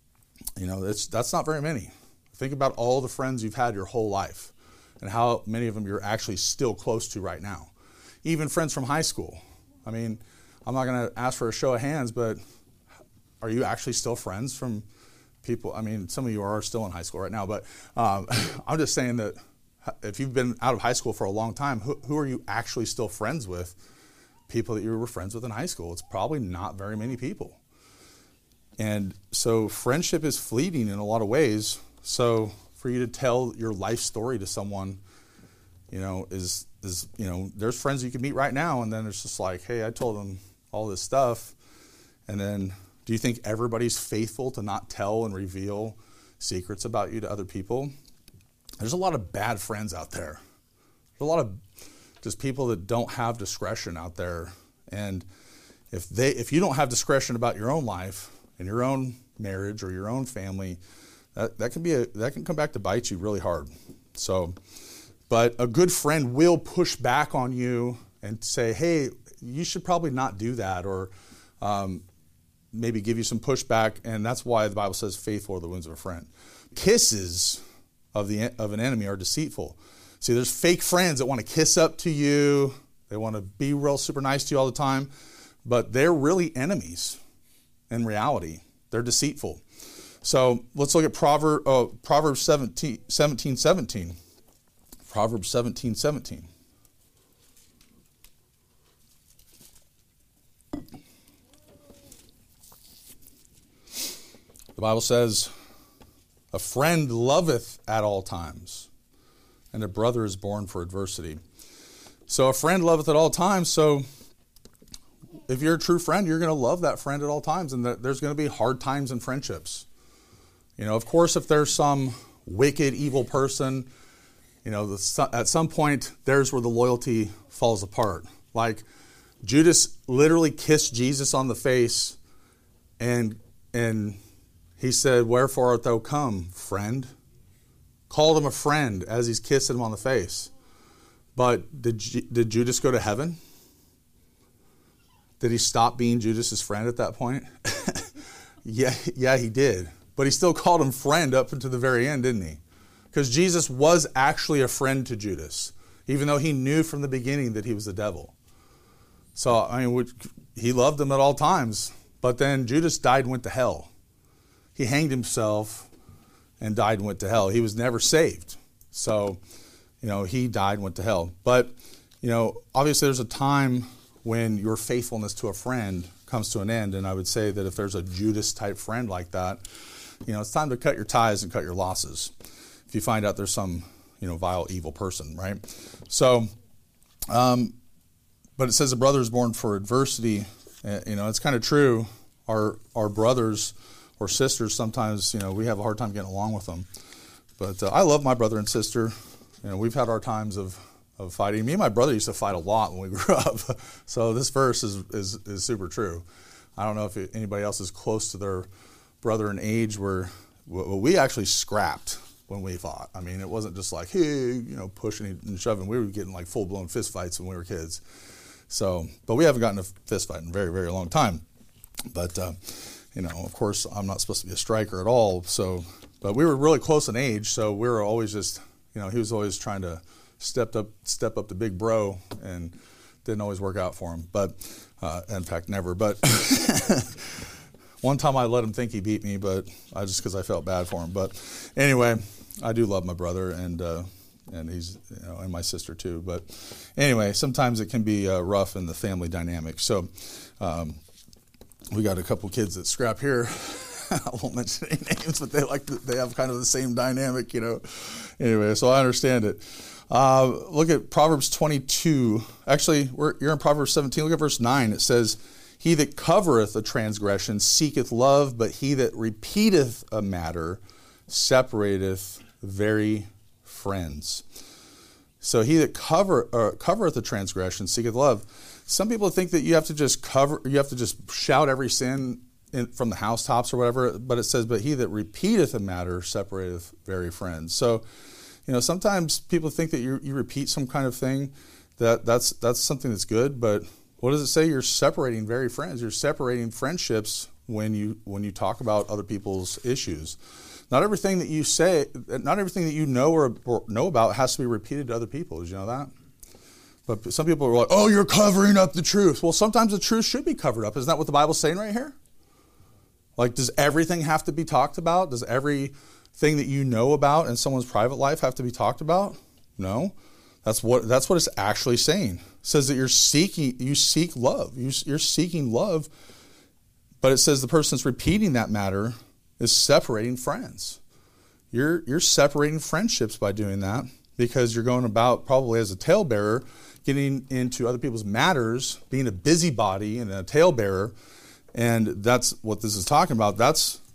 you know, that's not very many. Think about all the friends you've had your whole life and how many of them you're actually still close to right now. Even friends from high school. I mean, I'm not going to ask for a show of hands, but are you actually still friends from people? I mean, some of you are still in high school right now, but I'm just saying that if you've been out of high school for a long time, who are you actually still friends with? People that you were friends with in high school. It's probably not very many people. And so friendship is fleeting in a lot of ways. So for you to tell your life story to someone, you know, is you know, there's friends you can meet right now, and then it's just like, hey, I told them all this stuff. And then do you think everybody's faithful to not tell and reveal secrets about you to other people. There's a lot of bad friends out there. There's a lot of just people that don't have discretion out there. And if you don't have discretion about your own life and your own marriage or your own family, that can come back to bite you really hard. So, but a good friend will push back on you and say, hey, you should probably not do that, or maybe give you some pushback. And that's why the Bible says faithful are the wounds of a friend. Kisses of an enemy are deceitful. See, there's fake friends that want to kiss up to you. They want to be real super nice to you all the time, but they're really enemies in reality. They're deceitful. So let's look at Proverbs 17:17. Proverbs 17:17. The Bible says, a friend loveth at all times, and a brother is born for adversity. So a friend loveth at all times. So if you're a true friend, you're going to love that friend at all times, and there's going to be hard times in friendships. Of course, if there's some wicked, evil person, at some point, there's where the loyalty falls apart. Like Judas literally kissed Jesus on the face, and he said, wherefore art thou come, friend? Called him a friend as he's kissing him on the face. But did Judas go to heaven? Did he stop being Judas's friend at that point? Yeah, he did. But he still called him friend up until the very end, didn't he? Because Jesus was actually a friend to Judas, even though he knew from the beginning that he was the devil. So, he loved him at all times. But then Judas died and went to hell. He hanged himself and died and went to hell. He was never saved. So, he died and went to hell. But, obviously there's a time when your faithfulness to a friend comes to an end. And I would say that if there's a Judas-type friend like that, it's time to cut your ties and cut your losses. If you find out there's some, vile, evil person, right? So, but it says a brother is born for adversity. It's kind of true. Our brothers or sisters, sometimes, we have a hard time getting along with them. But I love my brother and sister. We've had our times of fighting. Me and my brother used to fight a lot when we grew up. So this verse is super true. I don't know if anybody else is close to their brother in age where we actually scrapped when we fought. It wasn't just like, hey, pushing and shoving. We were getting like full-blown fist fights when we were kids. So, but we haven't gotten a fist fight in a very, very long time. But, of course, I'm not supposed to be a striker at all. So, but we were really close in age. So we were always just, he was always trying to step up the big bro, and didn't always work out for him. But, in fact, never. But one time I let him think he beat me, but just because I felt bad for him. But anyway, I do love my brother, and he's, and my sister too. But anyway, sometimes it can be rough in the family dynamic. So we got a couple kids that scrap here. I won't mention any names, but they have kind of the same dynamic, Anyway, so I understand it. Look at Proverbs 22. Actually, you're in Proverbs 17. Look at verse 9. It says, he that covereth a transgression seeketh love, but he that repeateth a matter separateth very friends. So he that covereth a transgression seeketh love. Some people think that you have to just shout every sin from the housetops or whatever, but it says, but he that repeateth a matter separateth very friends. So, sometimes people think that you repeat some kind of thing, that's something that's good, but what does it say? You're separating very friends. You're separating friendships when you talk about other people's issues. Not everything that you say, not everything that you know or know about has to be repeated to other people. Did you know that? But some people are like, oh, you're covering up the truth. Well, sometimes the truth should be covered up. Isn't that what the Bible's saying right here? Like, does everything have to be talked about? Does everything that you know about in someone's private life have to be talked about? No. That's what it's actually saying. It says that you seek love. You're seeking love, but it says the person that's repeating that matter is separating friends. You're separating friendships by doing that, because you're going about probably as a talebearer, getting into other people's matters, being a busybody and a talebearer, and that's what this is talking about. That's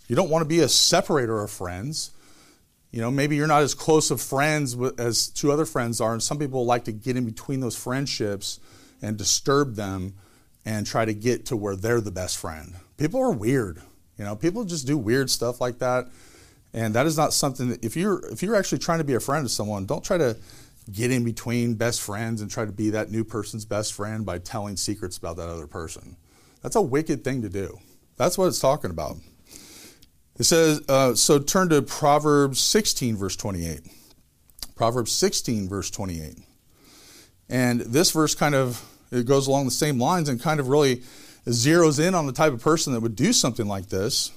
You don't want to be a separator of friends. You know, maybe you're not as close of friends as two other friends are, and some people like to get in between those friendships and disturb them and try to get to where they're the best friend. People are weird. You know, people just do weird stuff like that, and that is not something that if you're actually trying to be a friend of someone, don't try to get in between best friends and try to be that new person's best friend by telling secrets about that other person. That's a wicked thing to do. That's what it's talking about. It says, so turn to Proverbs 16, verse 28. Proverbs 16, verse 28. And this verse it goes along the same lines and kind of really zeroes in on the type of person that would do something like this.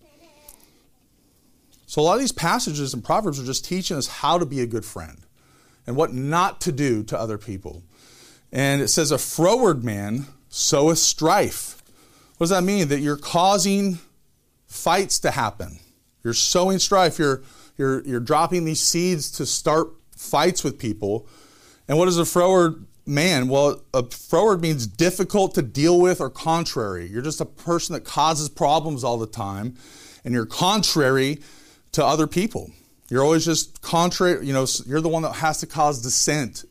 So a lot of these passages in Proverbs are just teaching us how to be a good friend and what not to do to other people. And it says, a froward man soweth strife. What does that mean? That you're causing fights to happen. You're sowing strife. You're dropping these seeds to start fights with people. And what is a froward man? Well, a froward means difficult to deal with or contrary. You're just a person that causes problems all the time, and you're contrary to other people. You're always just contrary. You know, you're the one that has to cause dissent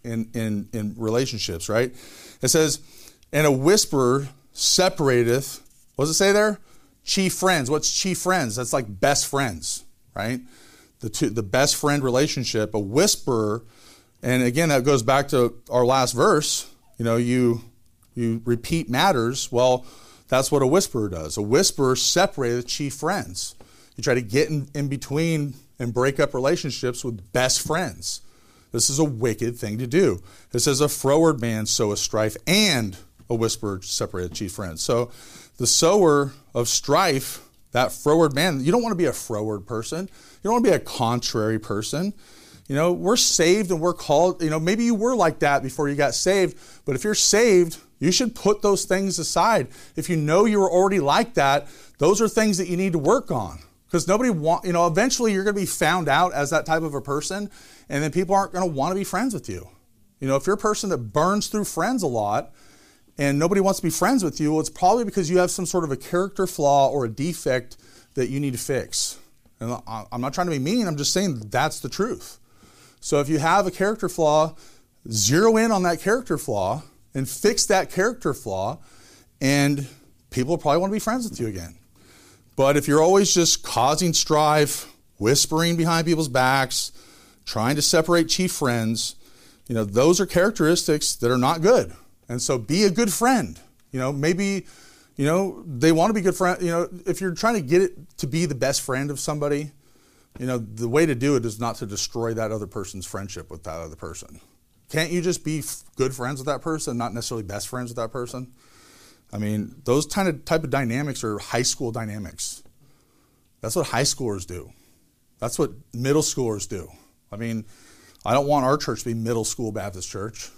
in relationships, right? It says, and a whisperer separateth. What does it say there? Chief friends. What's chief friends? That's like best friends, right? The best friend relationship. A whisperer, and again, that goes back to our last verse. You know, you repeat matters. Well, that's what a whisperer does. A whisperer separates chief friends. You try to get in between and break up relationships with best friends. This is a wicked thing to do. It says a froward man soweth strife, and a whisperer separated chief friends. So the sower of strife, that froward man, you don't want to be a froward person. You don't want to be a contrary person. You know, we're saved and we're called. You know, maybe you were like that before you got saved, but if you're saved, you should put those things aside. If you know you were already like that, those are things that you need to work on. Because eventually you're going to be found out as that type of a person, and then people aren't going to want to be friends with you. You know, if you're a person that burns through friends a lot and nobody wants to be friends with you, well, it's probably because you have some sort of a character flaw or a defect that you need to fix. And I'm not trying to be mean, I'm just saying that's the truth. So if you have a character flaw, zero in on that character flaw and fix that character flaw, and people will probably want to be friends with you again. But if you're always just causing strife, whispering behind people's backs, trying to separate chief friends, you know, those are characteristics that are not good. And so be a good friend. You know, maybe, you know, they want to be good friends. You know, if you're trying to get it to be the best friend of somebody, you know, the way to do it is not to destroy that other person's friendship with that other person. Can't you just be good friends with that person, not necessarily best friends with that person? I mean, those type of dynamics are high school dynamics. That's what high schoolers do. That's what middle schoolers do. I mean, I don't want our church to be middle school Baptist church.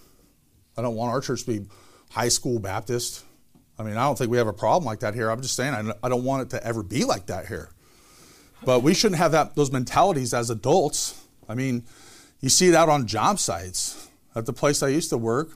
I don't want our church to be high school Baptist. I mean, I don't think we have a problem like that here. I'm just saying I don't want it to ever be like that here. But we shouldn't have those mentalities as adults. I mean, you see it out on job sites. At the place I used to work,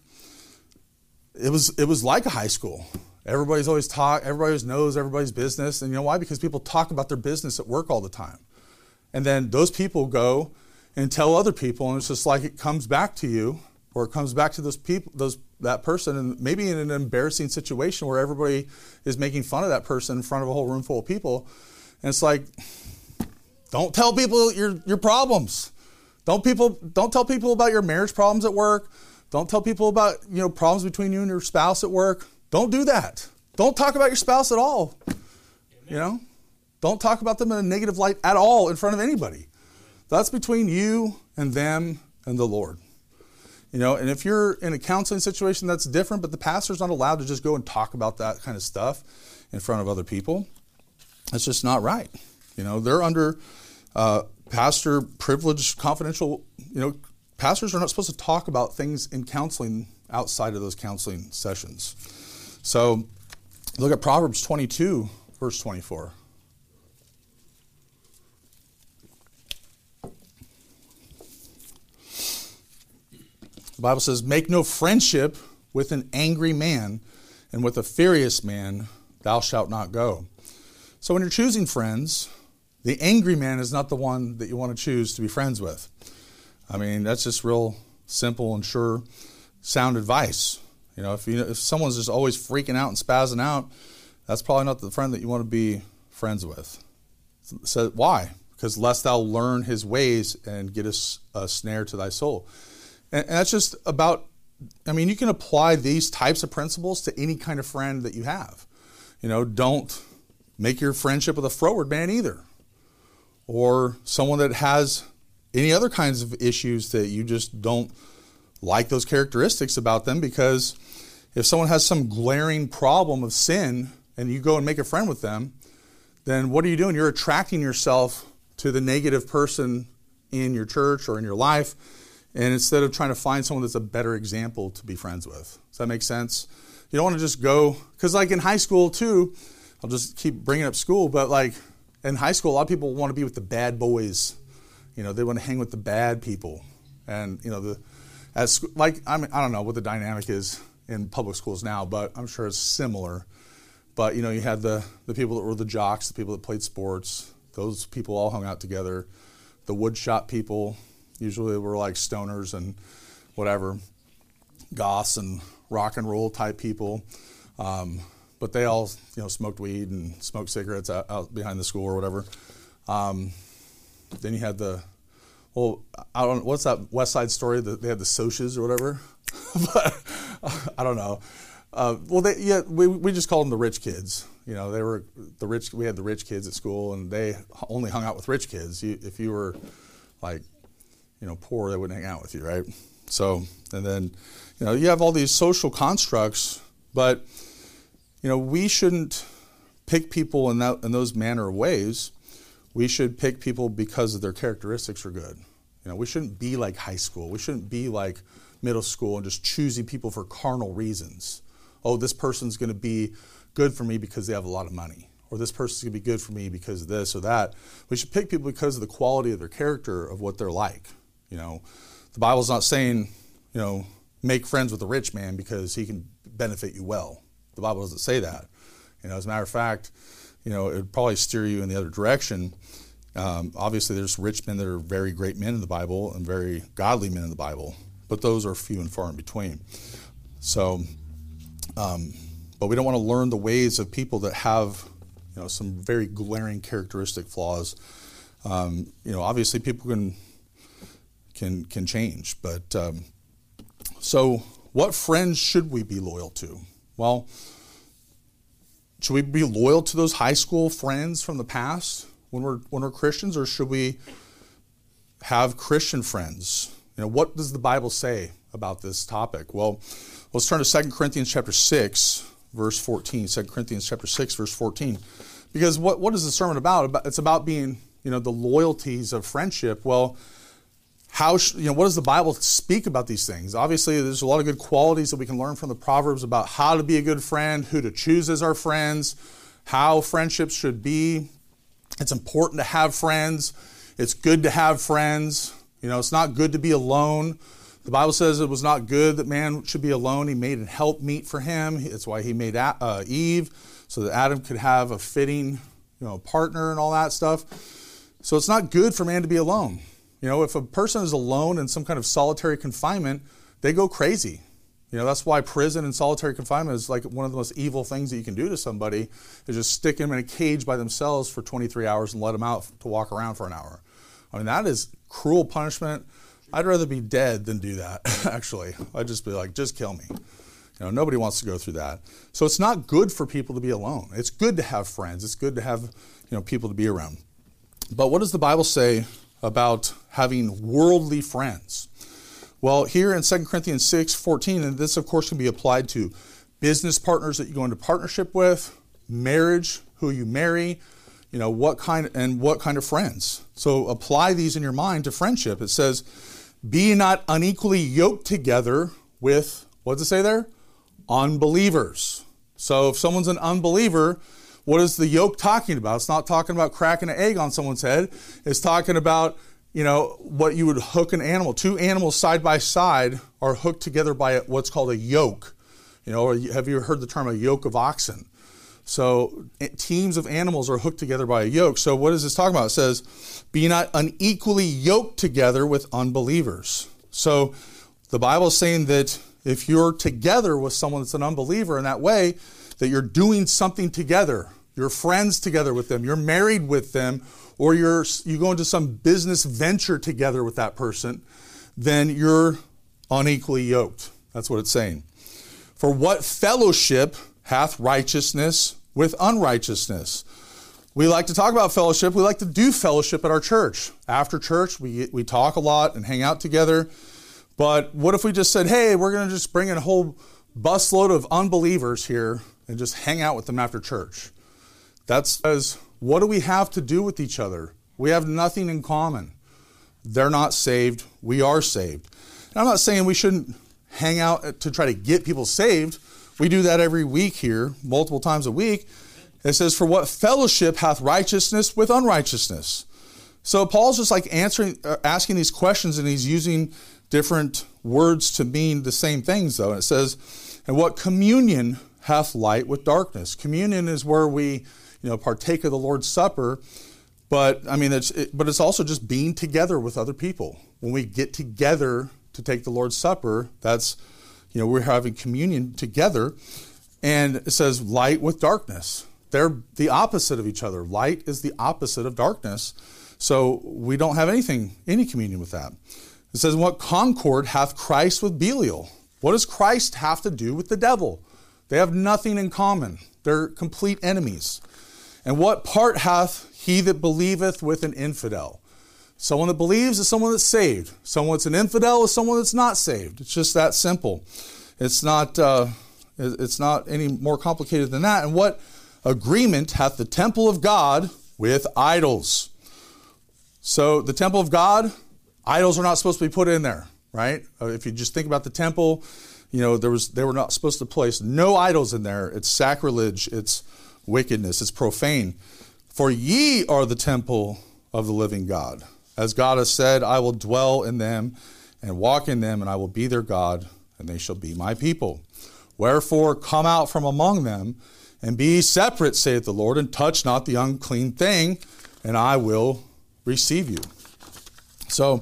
it was like a high school. Everybody always knows everybody's business. And you know why? Because people talk about their business at work all the time. And then those people go and tell other people, and it's just like it comes back to you, or it comes back to those people, that person, and maybe in an embarrassing situation where everybody is making fun of that person in front of a whole room full of people. And it's like, don't tell people your problems. Don't tell people about your marriage problems at work. Don't tell people about, you know, problems between you and your spouse at work. Don't do that. Don't talk about your spouse at all. Amen. You know, don't talk about them in a negative light at all in front of anybody. That's between you and them and the Lord. You know, and if you're in a counseling situation, that's different, but the pastor's not allowed to just go and talk about that kind of stuff in front of other people. That's just not right. You know, they're under pastor privilege, confidential, you know, pastors are not supposed to talk about things in counseling outside of those counseling sessions. So look at Proverbs 22, verse 24. The Bible says, make no friendship with an angry man, and with a furious man thou shalt not go. So when you're choosing friends, the angry man is not the one that you want to choose to be friends with. I mean, that's just real simple and sure, sound advice. If someone's just always freaking out and spazzing out, that's probably not the friend that you want to be friends with. So why? Because lest thou learn his ways and get a snare to thy soul. And that's just about, you can apply these types of principles to any kind of friend that you have. Don't make your friendship with a froward man either. Or someone that has any other kinds of issues that you just don't like those characteristics about them, because if someone has some glaring problem of sin and you go and make a friend with them, then what are you doing? You're attracting yourself to the negative person in your church or in your life, and instead of trying to find someone that's a better example to be friends with. Does that make sense? You don't want to just go, because like in high school too, I'll just keep bringing up school, but like in high school, a lot of people want to be with the bad boys. They want to hang with the bad people. And, I don't know what the dynamic is in public schools now, but I'm sure it's similar. But, you had the people that were the jocks, the people that played sports. Those people all hung out together. The woodshop people, usually were like stoners and whatever, goths and rock and roll type people. But they all, smoked weed and smoked cigarettes out behind the school or whatever. Then you had what's that West Side Story? They had the Socias or whatever. But I don't know. We just called them the rich kids. They were the rich. We had the rich kids at school, and they only hung out with rich kids. If you were poor, they wouldn't hang out with you, right? So, and then, you have all these social constructs, but we shouldn't pick people in those manner of ways. We should pick people because of their characteristics are good. We shouldn't be like high school. We shouldn't be like middle school and just choosing people for carnal reasons. Oh, this person's going to be good for me because they have a lot of money. Or this person's going to be good for me because of this or that. We should pick people because of the quality of their character, of what they're like. The Bible's not saying, make friends with a rich man because he can benefit you well. The Bible doesn't say that. As a matter of fact, it would probably steer you in the other direction. Obviously, there's rich men that are very great men in the Bible and very godly men in the Bible, but those are few and far in between. So, but we don't want to learn the ways of people that have, some very glaring characteristic flaws. Obviously, people can change, but so what friends should we be loyal to? Well, should we be loyal to those high school friends from the past when we're Christians, or should we have Christian friends? What does the Bible say about this topic? Well, let's turn to 2 Corinthians chapter 6, verse 14. 2 Corinthians chapter 6, verse 14. Because what is the sermon about? It's about being, the loyalties of friendship. Well, what does the Bible speak about these things? Obviously, there's a lot of good qualities that we can learn from the Proverbs about how to be a good friend, who to choose as our friends, how friendships should be. It's important to have friends. It's good to have friends. It's not good to be alone. The Bible says it was not good that man should be alone. He made a helpmeet for him. That's why he made Eve, so that Adam could have a fitting, partner and all that stuff. So it's not good for man to be alone. If a person is alone in some kind of solitary confinement, they go crazy. That's why prison and solitary confinement is like one of the most evil things that you can do to somebody, is just stick them in a cage by themselves for 23 hours and let them out to walk around for an hour. That is cruel punishment. I'd rather be dead than do that, actually. I'd just be like, just kill me. Nobody wants to go through that. So it's not good for people to be alone. It's good to have friends. It's good to have, people to be around. But what does the Bible say about having worldly friends? Well, here in 2 Corinthians 6:14, and this, of course, can be applied to business partners that you go into partnership with, marriage, who you marry, what kind of friends. So apply these in your mind to friendship. It says, be not unequally yoked together with, what does it say there? Unbelievers. So if someone's an unbeliever, what is the yoke talking about? It's not talking about cracking an egg on someone's head. It's talking about, what you would hook an animal. Two animals side by side are hooked together by what's called a yoke. Have you heard the term a yoke of oxen? So teams of animals are hooked together by a yoke. So what is this talking about? It says, be not unequally yoked together with unbelievers. So the Bible is saying that if you're together with someone that's an unbeliever in that way, that you're doing something together, you're friends together with them, you're married with them, or you go into some business venture together with that person, then you're unequally yoked. That's what it's saying. For what fellowship hath righteousness with unrighteousness? We like to talk about fellowship. We like to do fellowship at our church. After church, we talk a lot and hang out together. But what if we just said, hey, we're going to just bring in a whole busload of unbelievers here and just hang out with them after church? That's because what do we have to do with each other? We have nothing in common. They're not saved. We are saved. And I'm not saying we shouldn't hang out to try to get people saved. We do that every week here, multiple times a week. It says, for what fellowship hath righteousness with unrighteousness? So Paul's just like asking these questions, and he's using different words to mean the same things, though. And it says, and what communion hath light with darkness? Communion is where we, partake of the Lord's Supper, but it's also just being together with other people. When we get together to take the Lord's Supper, that's, we're having communion together. And it says light with darkness. They're the opposite of each other. Light is the opposite of darkness. So we don't have any communion with that. It says, what concord hath Christ with Belial? What does Christ have to do with the devil? They have nothing in common. They're complete enemies. And what part hath he that believeth with an infidel? Someone that believes is someone that's saved. Someone that's an infidel is someone that's not saved. It's just that simple. It's not any more complicated than that. And what agreement hath the temple of God with idols? So the temple of God, idols are not supposed to be put in there, right? If you just think about the temple, they were not supposed to place no idols in there. It's sacrilege, it's wickedness, it's profane. For ye are the temple of the living God. As God has said, I will dwell in them and walk in them, and I will be their God, and they shall be my people. Wherefore come out from among them, and be separate, saith the Lord, and touch not the unclean thing, and I will receive you. So,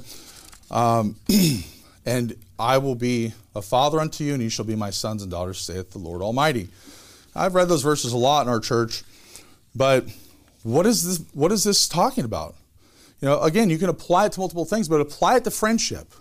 and I will be a father unto you, and you shall be my sons and daughters, saith the Lord Almighty. I've read those verses a lot in our church, but what is this talking about? Again, you can apply it to multiple things, but apply it to friendship.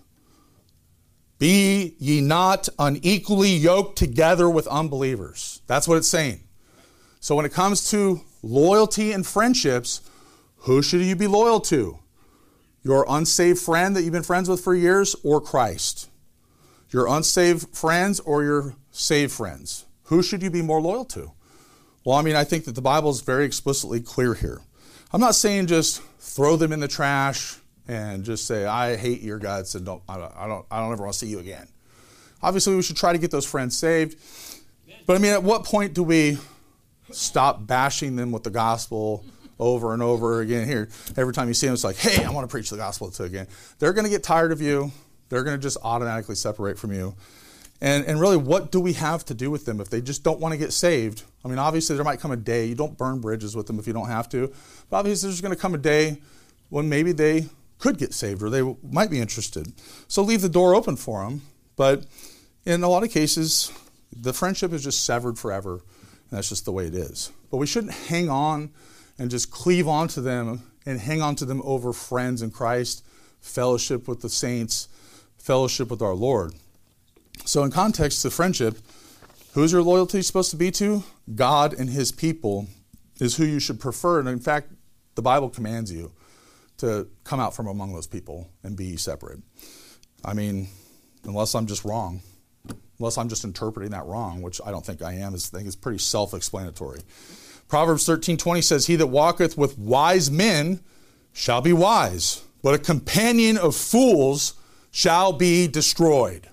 Be ye not unequally yoked together with unbelievers. That's what it's saying. So when it comes to loyalty and friendships, who should you be loyal to? Your unsaved friend that you've been friends with for years, or Christ? Your unsaved friends or your saved friends? Who should you be more loyal to? Well, I think that the Bible is very explicitly clear here. I'm not saying just throw them in the trash and just say, I hate your guts and I don't ever want to see you again. Obviously, we should try to get those friends saved. But at what point do we stop bashing them with the gospel over and over again? Here, every time you see them, it's like, hey, I want to preach the gospel to again. They're going to get tired of you. They're going to just automatically separate from you. And really, what do we have to do with them if they just don't want to get saved? Obviously, there might come a day. You don't burn bridges with them if you don't have to. But obviously, there's going to come a day when maybe they could get saved or they might be interested. So leave the door open for them. But in a lot of cases, the friendship is just severed forever. And that's just the way it is. But we shouldn't hang on and just cleave onto them and hang on to them over friends in Christ, fellowship with the saints, fellowship with our Lord. So in context to friendship, who's your loyalty supposed to be to? God and his people is who you should prefer. And in fact, the Bible commands you to come out from among those people and be separate. Unless I'm just wrong. Unless I'm just interpreting that wrong, which I don't think I am. I think it's pretty self-explanatory. Proverbs 13:20 says, he that walketh with wise men shall be wise, but a companion of fools shall be destroyed.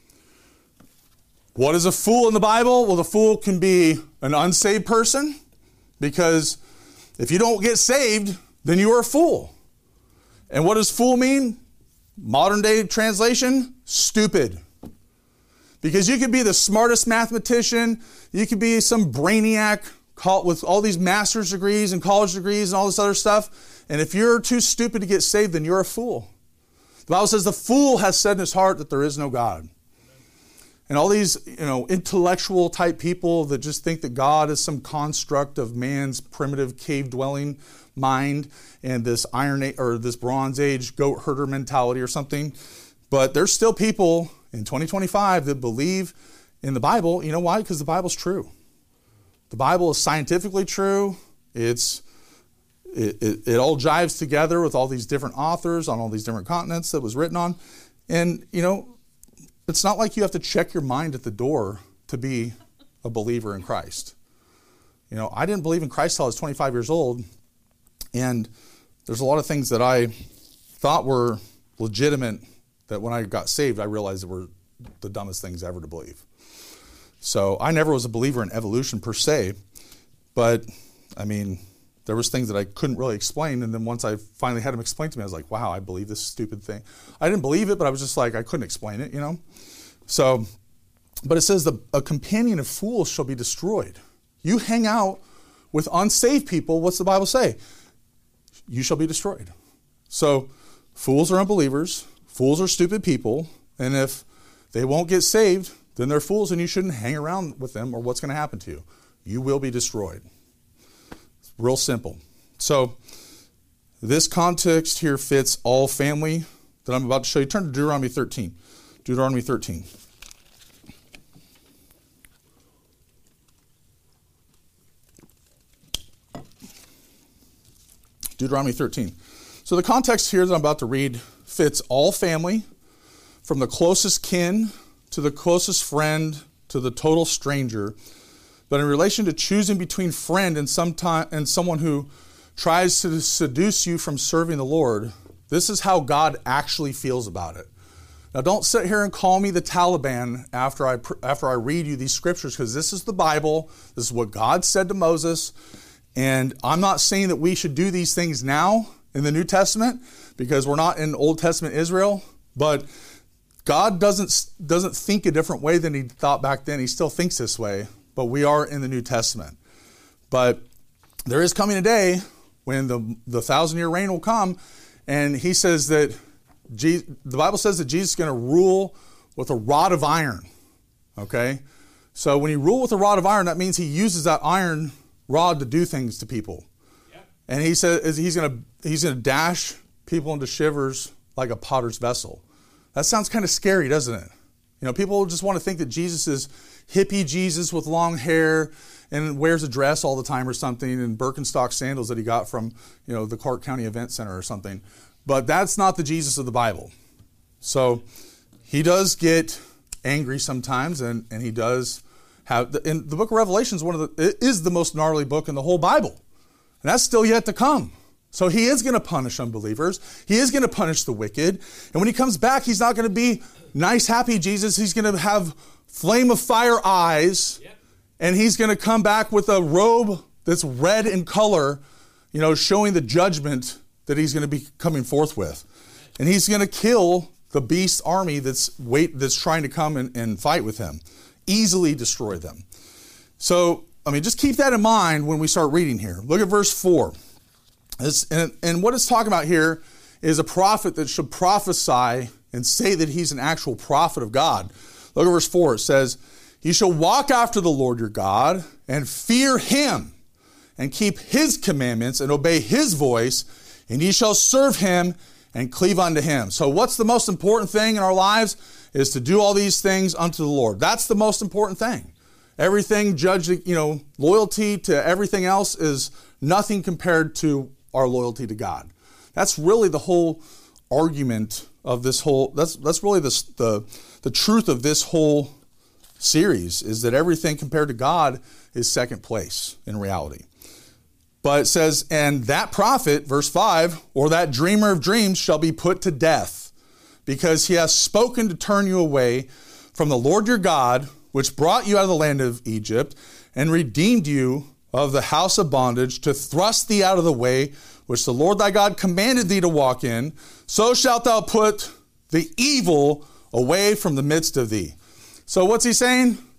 What is a fool in the Bible? Well, the fool can be an unsaved person, because if you don't get saved, then you are a fool. And what does fool mean? Modern day translation, stupid. Because you could be the smartest mathematician, you could be some brainiac with all these master's degrees and college degrees and all this other stuff. And if you're too stupid to get saved, then you're a fool. The Bible says the fool has said in his heart that there is no God. And all these, intellectual type people that just think that God is some construct of man's primitive cave-dwelling mind and this this Bronze Age goat herder mentality or something. But there's still people in 2025 that believe in the Bible. You know why? Because the Bible's true. The Bible is scientifically true. It all jives together with all these different authors on all these different continents that it was written on. And, it's not like you have to check your mind at the door to be a believer in Christ. I didn't believe in Christ till I was 25 years old. And there's a lot of things that I thought were legitimate that when I got saved, I realized that were the dumbest things ever to believe. So I never was a believer in evolution per se. But, there was things that I couldn't really explain. And then once I finally had them explained to me, I was like, wow, I believe this stupid thing. I didn't believe it, but I was just like, I couldn't explain it, So, but it says a companion of fools shall be destroyed. You hang out with unsaved people, what's the Bible say? You shall be destroyed. So fools are unbelievers. Fools are stupid people. And if they won't get saved, then they're fools and you shouldn't hang around with them or what's going to happen to you? You will be destroyed. It's real simple. So this context here fits all family that I'm about to show you. Turn to Deuteronomy 13. Deuteronomy 13. Deuteronomy 13. So the context here that I'm about to read fits all family, from the closest kin to the closest friend to the total stranger. But in relation to choosing between friend and someone who tries to seduce you from serving the Lord, this is how God actually feels about it. Now, don't sit here and call me the Taliban after I read you these scriptures, because this is the Bible. This is what God said to Moses. And I'm not saying that we should do these things now in the New Testament, because we're not in Old Testament Israel. But God doesn't think a different way than he thought back then. He still thinks this way, but we are in the New Testament. But there is coming a day when the 1,000-year reign will come, and he says that the Bible says that Jesus is going to rule with a rod of iron. Okay? So when he rules with a rod of iron, that means he uses that iron rod to do things to people. Yep. And he says he's going to dash people into shivers like a potter's vessel. That sounds kind of scary, doesn't it? People just want to think that Jesus is hippie Jesus with long hair and wears a dress all the time or something, and Birkenstock sandals that he got from, the Clark County Event Center or something. But that's not the Jesus of the Bible. So he does get angry sometimes, and he does have, in the book of Revelation is the most gnarly book in the whole Bible. And that's still yet to come. So he is going to punish unbelievers. He is going to punish the wicked. And when he comes back, he's not going to be nice, happy Jesus. He's going to have flame of fire eyes. Yep. And he's going to come back with a robe that's red in color, showing the judgment that he's going to be coming forth with. And he's going to kill the beast army that's trying to come and fight with him. Easily destroy them. So, just keep that in mind when we start reading here. Look at verse 4. And what it's talking about here is a prophet that should prophesy and say that he's an actual prophet of God. Look at verse 4. It says, "You shall walk after the Lord your God and fear him and keep his commandments and obey his voice, and ye shall serve him and cleave unto him." So what's the most important thing in our lives? Is to do all these things unto the Lord. That's the most important thing. Everything loyalty to everything else is nothing compared to our loyalty to God. That's really the whole argument of this whole, that's really the truth of this whole series, is that everything compared to God is second place in reality. But it says, "And that prophet," verse 5, "or that dreamer of dreams shall be put to death, because he has spoken to turn you away from the Lord your God, which brought you out of the land of Egypt, and redeemed you of the house of bondage, to thrust thee out of the way, which the Lord thy God commanded thee to walk in. So shalt thou put the evil away from the midst of thee." So what's he saying?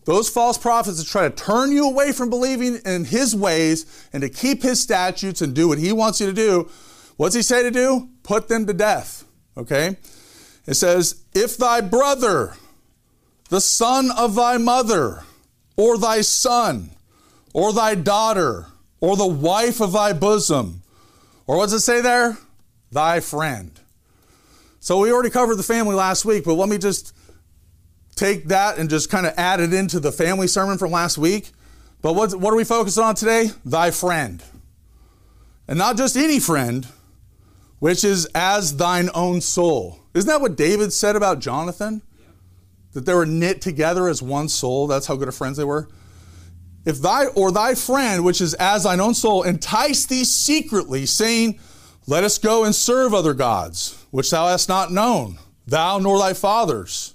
Those false prophets that try to turn you away from believing in his ways and to keep his statutes and do what he wants you to do, what's he say to do? Put them to death. Okay? It says, if thy brother, the son of thy mother, or thy son, or thy daughter, or the wife of thy bosom, or what's it say there? Thy friend. So we already covered the family last week, but let me just take that and just kind of add it into the family sermon from last week. But what are we focusing on today? Thy friend. And not just any friend, which is as thine own soul. Isn't that what David said about Jonathan? Yeah. That they were knit together as one soul. That's how good of friends they were. If thy friend, which is as thine own soul, entice thee secretly, saying, let us go and serve other gods, which thou hast not known, thou nor thy fathers.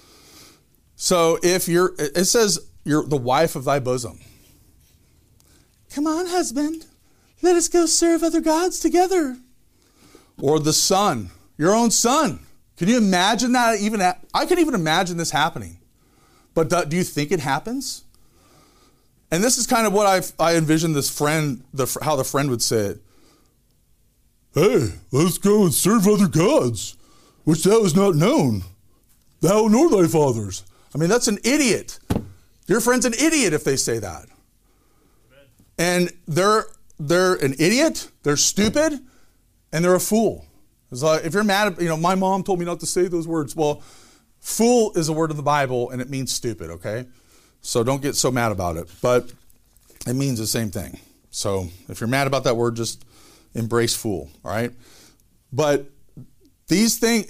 So it says you're the wife of thy bosom. Come on, husband, let us go serve other gods together. Or the son, your own son. Can you imagine that? I can even imagine this happening. But do you think it happens? And this is kind of what I envision this friend, how the friend would say it. Hey, let's go and serve other gods, which thou hast not known, thou nor thy fathers. I mean, that's an idiot. Your friend's an idiot if they say that. And they're an idiot, they're stupid, and they're a fool. It's like, if you're mad at, my mom told me not to say those words. Well, fool is a word in the Bible, and it means stupid, okay? So don't get so mad about it. But it means the same thing. So if you're mad about that word, just embrace fool, all right? But these things,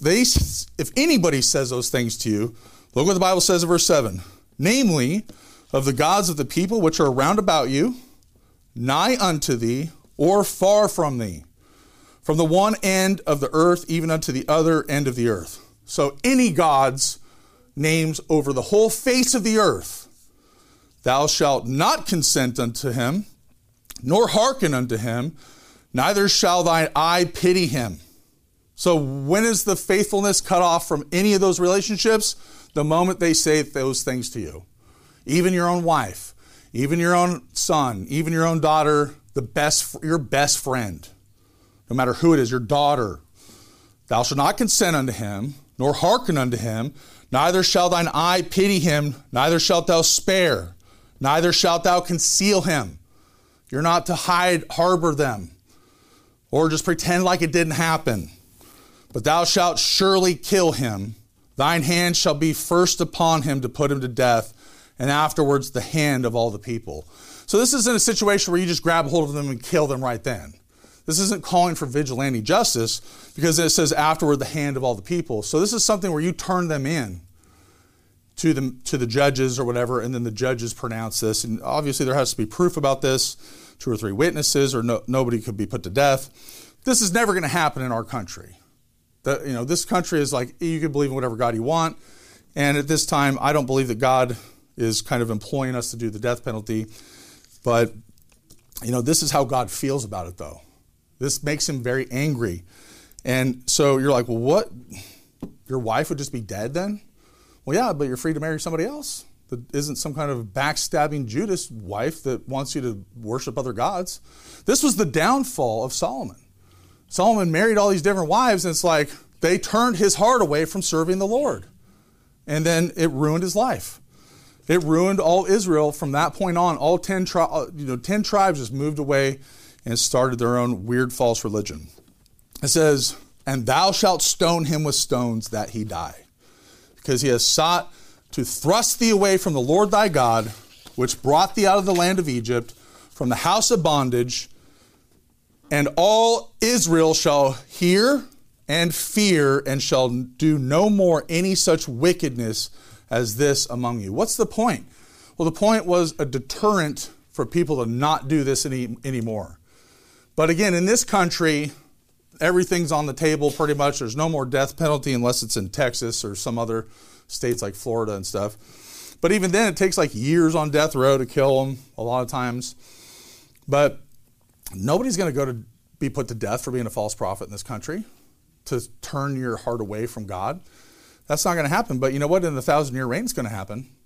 if anybody says those things to you, look what the Bible says in verse 7. Namely, of the gods of the people which are round about you, nigh unto thee, or far from thee, from the one end of the earth even unto the other end of the earth. So any god's names over the whole face of the earth, thou shalt not consent unto him, nor hearken unto him, neither shall thine eye pity him. So when is the faithfulness cut off from any of those relationships? The moment they say those things to you. Even your own wife, even your own son, even your own daughter, your best friend. No matter who it is, your daughter. Thou shalt not consent unto him, nor hearken unto him, neither shall thine eye pity him, neither shalt thou spare, neither shalt thou conceal him. You're not to harbor them, or just pretend like it didn't happen. But thou shalt surely kill him. Thine hand shall be first upon him to put him to death, and afterwards the hand of all the people. So this isn't a situation where you just grab hold of them and kill them right then. This isn't calling for vigilante justice, because it says afterward the hand of all the people. So this is something where you turn them in to the judges or whatever, and then the judges pronounce this. And obviously there has to be proof about this, 2 or 3 witnesses, or nobody could be put to death. This is never going to happen in our country. This country is like, you can believe in whatever God you want. And at this time, I don't believe that God is kind of employing us to do the death penalty. But, this is how God feels about it, though. This makes him very angry. And so you're like, well, what? Your wife would just be dead then? Well, yeah, but you're free to marry somebody else. That isn't some kind of backstabbing Judas wife that wants you to worship other gods. This was the downfall of Solomon. Solomon married all these different wives, and it's like they turned his heart away from serving the Lord. And then it ruined his life. It ruined all Israel from that point on. All 10 tribes just moved away and started their own weird false religion. It says, and thou shalt stone him with stones that he die, because he has sought to thrust thee away from the Lord thy God, which brought thee out of the land of Egypt, from the house of bondage. And all Israel shall hear and fear, and shall do no more any such wickedness as this among you. What's the point? Well, the point was a deterrent for people to not do this anymore. But again, in this country, everything's on the table pretty much. There's no more death penalty unless it's in Texas or some other states like Florida and stuff. But even then, it takes like years on death row to kill them a lot of times. But nobody's going to go to be put to death for being a false prophet in this country, to turn your heart away from God. That's not going to happen. But you know what? In the 1,000-year reign, it's going to happen.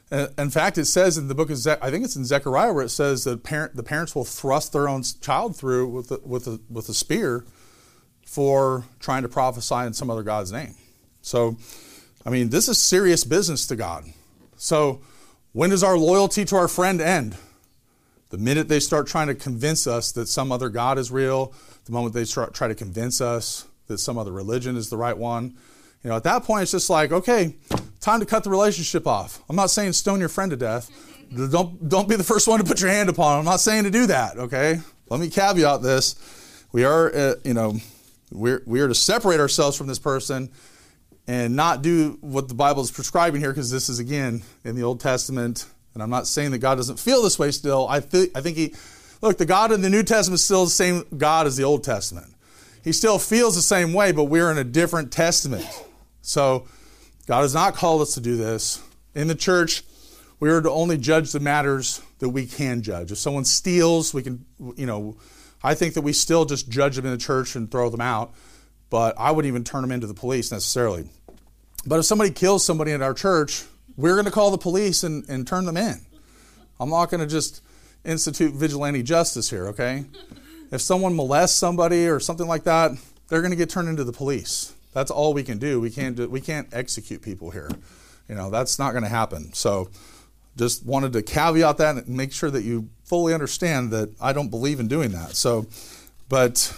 In fact, it says in the book of I think it's in Zechariah where it says that the parents will thrust their own child through with a spear for trying to prophesy in some other God's name. So, I mean, this is serious business to God. So, when does our loyalty to our friend end? The minute they start trying to convince us that some other God is real, the moment they try to convince us that some other religion is the right one, at that point it's just like, okay, time to cut the relationship off. I'm not saying stone your friend to death. Don't be the first one to put your hand upon him. I'm not saying to do that, okay? Let me caveat this. We are, we are to separate ourselves from this person and not do what the Bible is prescribing here, because this is, again, in the Old Testament. And I'm not saying that God doesn't feel this way still. I think the God in the New Testament is still the same God as the Old Testament. He still feels the same way, but we're in a different testament. So God has not called us to do this. In the church, we are to only judge the matters that we can judge. If someone steals, we can, I think that we still just judge them in the church and throw them out. But I wouldn't even turn them into the police necessarily. But if somebody kills somebody in our church, we're going to call the police and turn them in. I'm not going to just institute vigilante justice here, okay? If someone molests somebody or something like that, they're going to get turned into the police. That's all we can do. We can't execute people here. That's not going to happen. So just wanted to caveat that and make sure that you fully understand that I don't believe in doing that. So, but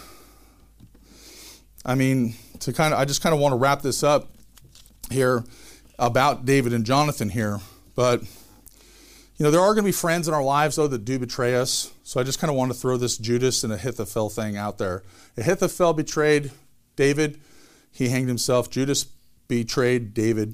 I mean, I just kind of want to wrap this up here about David and Jonathan here. But, there are going to be friends in our lives, though, that do betray us. So I just kind of want to throw this Judas and Ahithophel thing out there. Ahithophel betrayed David. He hanged himself. Judas betrayed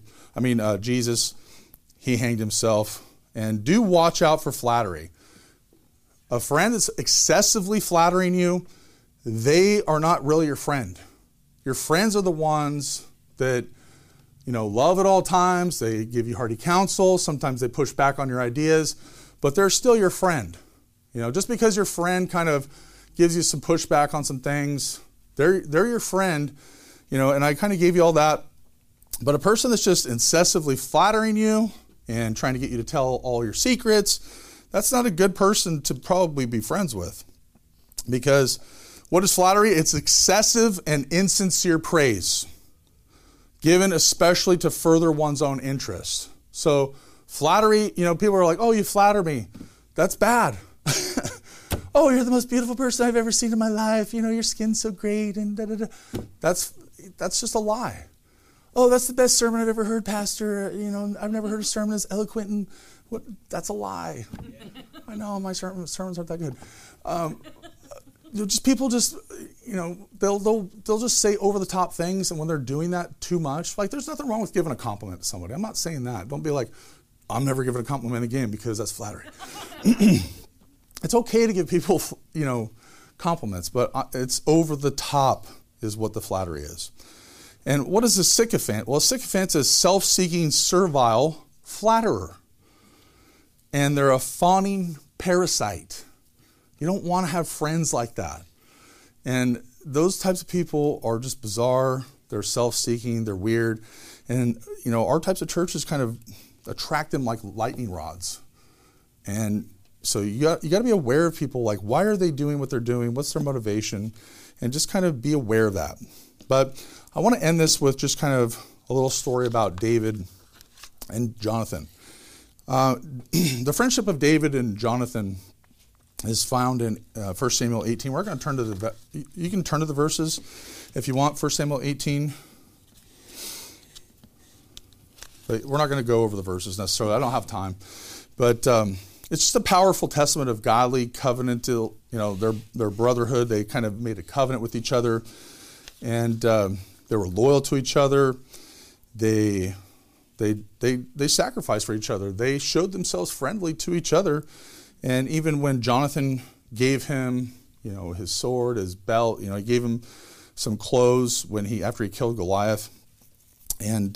Jesus. He hanged himself. And do watch out for flattery. A friend that's excessively flattering you, they are not really your friend. Your friends are the ones that love at all times. They give you hearty counsel. Sometimes they push back on your ideas, but they're still your friend. Just because your friend kind of gives you some pushback on some things, they're your friend. And I kind of gave you all that. But a person that's just incessantly flattering you and trying to get you to tell all your secrets, that's not a good person to probably be friends with. Because what is flattery? It's excessive and insincere praise, given especially to further one's own interests. So flattery, people are like, oh, you flatter me. That's bad. Oh, you're the most beautiful person I've ever seen in my life. Your skin's so great and da-da-da. That's just a lie. Oh, that's the best sermon I've ever heard, Pastor. I've never heard a sermon as eloquent. And that's a lie. I know my sermons aren't that good. People they'll just say over the top things, and when they're doing that too much, like there's nothing wrong with giving a compliment to somebody. I'm not saying that. Don't be like, I'm never giving a compliment again because that's flattery. It's okay to give people, compliments, but it's over the top is what the flattery is. And what is a sycophant? Well, a sycophant is self-seeking, servile flatterer. And they're a fawning parasite. You don't want to have friends like that. And those types of people are just bizarre. They're self-seeking. They're weird. And, our types of churches kind of attract them like lightning rods. And so you got to be aware of people, like, why are they doing what they're doing? What's their motivation? And just kind of be aware of that. But I want to end this with just kind of a little story about David and Jonathan. The friendship of David and Jonathan is found in 1 Samuel 18. We're going to turn to you can turn to the verses if you want, 1 Samuel 18. But we're not going to go over the verses necessarily. I don't have time. But it's just a powerful testament of godly covenant to, their brotherhood. They kind of made a covenant with each other, and they were loyal to each other. They sacrificed for each other. They showed themselves friendly to each other. And even when Jonathan gave him, his sword, his belt, he gave him some clothes after he killed Goliath. And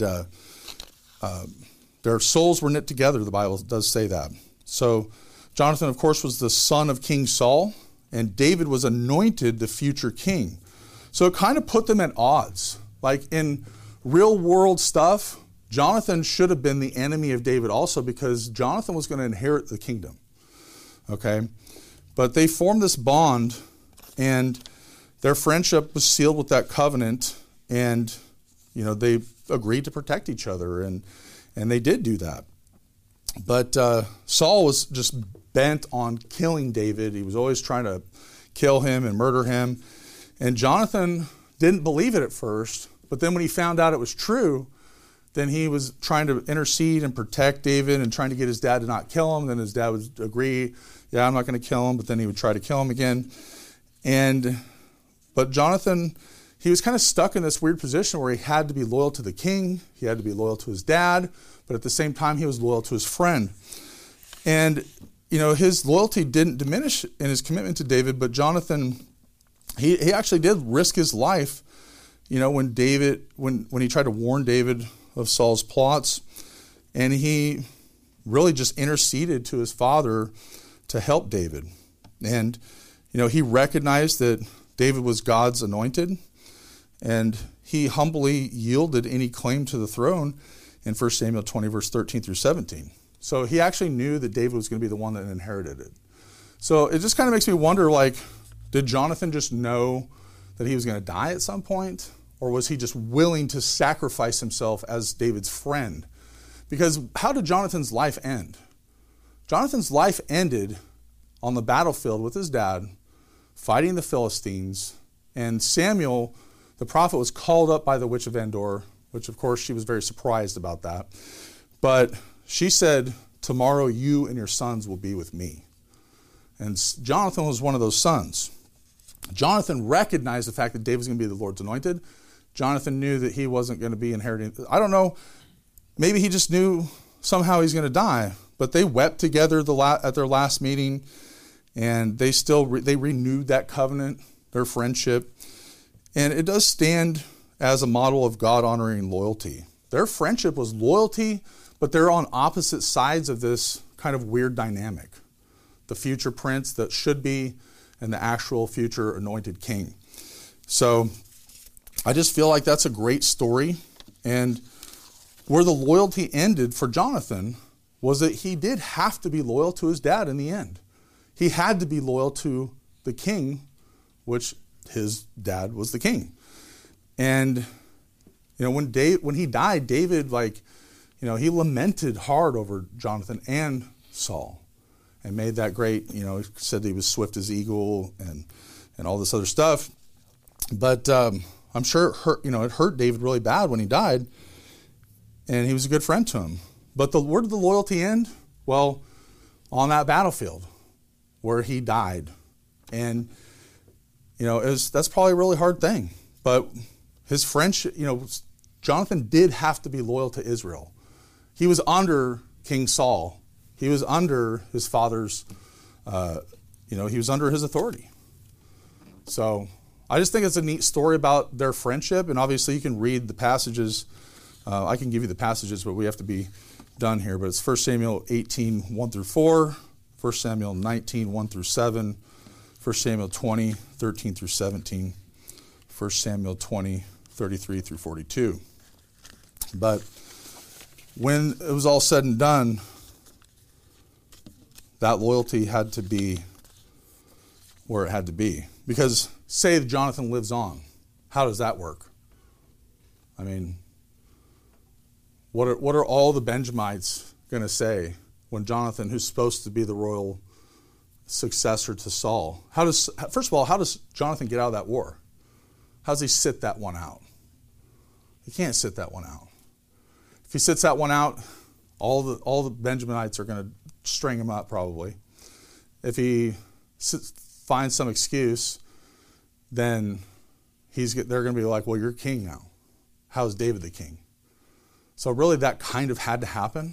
their souls were knit together, the Bible does say that. So Jonathan, of course, was the son of King Saul, and David was anointed the future king. So it kind of put them at odds. Like in real world stuff, Jonathan should have been the enemy of David also, because Jonathan was going to inherit the kingdom. Okay? But they formed this bond, and their friendship was sealed with that covenant, and they agreed to protect each other, and they did do that. But Saul was just bent on killing David. He was always trying to kill him and murder him. And Jonathan didn't believe it at first, but then when he found out it was true, then he was trying to intercede and protect David and trying to get his dad to not kill him. Then his dad would agree, yeah, I'm not going to kill him, but then he would try to kill him again. But Jonathan, he was kind of stuck in this weird position where he had to be loyal to the king, he had to be loyal to his dad, but at the same time he was loyal to his friend. And his loyalty didn't diminish in his commitment to David, but Jonathan, he actually did risk his life, when he tried to warn David of Saul's plots, and he really just interceded to his father to help David. And he recognized that David was God's anointed, and he humbly yielded any claim to the throne in 1 Samuel 20, verse 13 through 17. So he actually knew that David was going to be the one that inherited it. So it just kind of makes me wonder, did Jonathan just know that he was going to die at some point? Or was he just willing to sacrifice himself as David's friend? Because how did Jonathan's life end? Jonathan's life ended on the battlefield with his dad, fighting the Philistines, and Samuel, the prophet, was called up by the witch of Endor, which of course she was very surprised about that. But she said, tomorrow you and your sons will be with me. And Jonathan was one of those sons. Jonathan recognized the fact that David was going to be the Lord's anointed. Jonathan knew that he wasn't going to be inheriting. I don't know, maybe he just knew somehow he's going to die. But they wept together at their last meeting, and they renewed that covenant, their friendship. And it does stand as a model of God-honoring loyalty. Their friendship was loyalty, but they're on opposite sides of this kind of weird dynamic. The future prince that should be, and the actual future anointed king. So I just feel like that's a great story. And where the loyalty ended for Jonathan was that he did have to be loyal to his dad in the end. He had to be loyal to the king, which his dad was the king. And when he died, David, he lamented hard over Jonathan and Saul, and made that great, he said that he was swift as eagle and all this other stuff. But I'm sure it hurt David really bad when he died, and he was a good friend to him. But where did the loyalty end? Well, on that battlefield where he died. And, that's probably a really hard thing. But his friendship, Jonathan did have to be loyal to Israel. He was under King Saul. He was under his father's, he was under his authority. So I just think it's a neat story about their friendship. And obviously you can read the passages. I can give you the passages, but we have to be done here. But it's 1 Samuel 18, 1 through 4, 1 Samuel 19, 1 through 7, 1 Samuel 20, 13 through 17, 1 Samuel 20, 33 through 42. But when it was all said and done, that loyalty had to be where it had to be. Because say that Jonathan lives on, how does that work? I mean, what are all the Benjamites going to say when Jonathan, who's supposed to be the royal successor to Saul, first of all, how does Jonathan get out of that war? How does he sit that one out? He can't sit that one out. If he sits that one out, all the Benjamites are going to string him up probably. If he finds some excuse, then they're going to be like, well, you're king now. How's David the king? So really that kind of had to happen.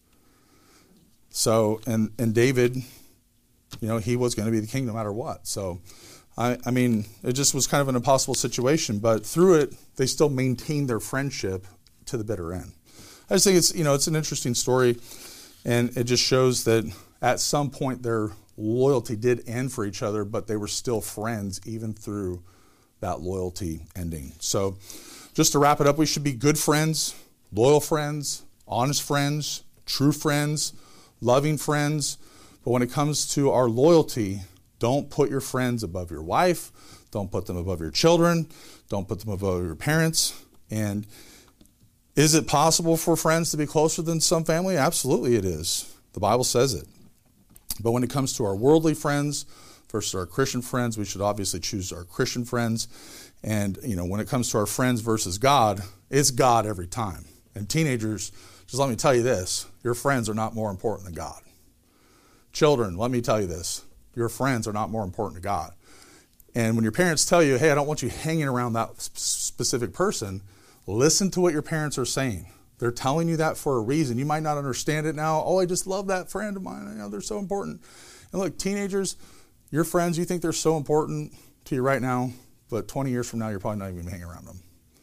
So, and David, he was going to be the king no matter what. So, I mean, it just was kind of an impossible situation, but through it, they still maintained their friendship to the bitter end. I just think it's an interesting story, and it just shows that at some point their loyalty did end for each other, but they were still friends even through that loyalty ending. So just to wrap it up, we should be good friends, loyal friends, honest friends, true friends, loving friends. But when it comes to our loyalty, don't put your friends above your wife. Don't put them above your children. Don't put them above your parents. And is it possible for friends to be closer than some family? Absolutely it is. The Bible says it. But when it comes to our worldly friends versus our Christian friends, we should obviously choose our Christian friends. And, when it comes to our friends versus God, it's God every time. And teenagers, just let me tell you this, your friends are not more important than God. Children, let me tell you this, your friends are not more important to God. And when your parents tell you, hey, I don't want you hanging around that specific person, listen to what your parents are saying. They're telling you that for a reason. You might not understand it now. Oh, I just love that friend of mine. They're so important. And look, teenagers, your friends, you think they're so important to you right now, but 20 years from now, you're probably not even hanging around them.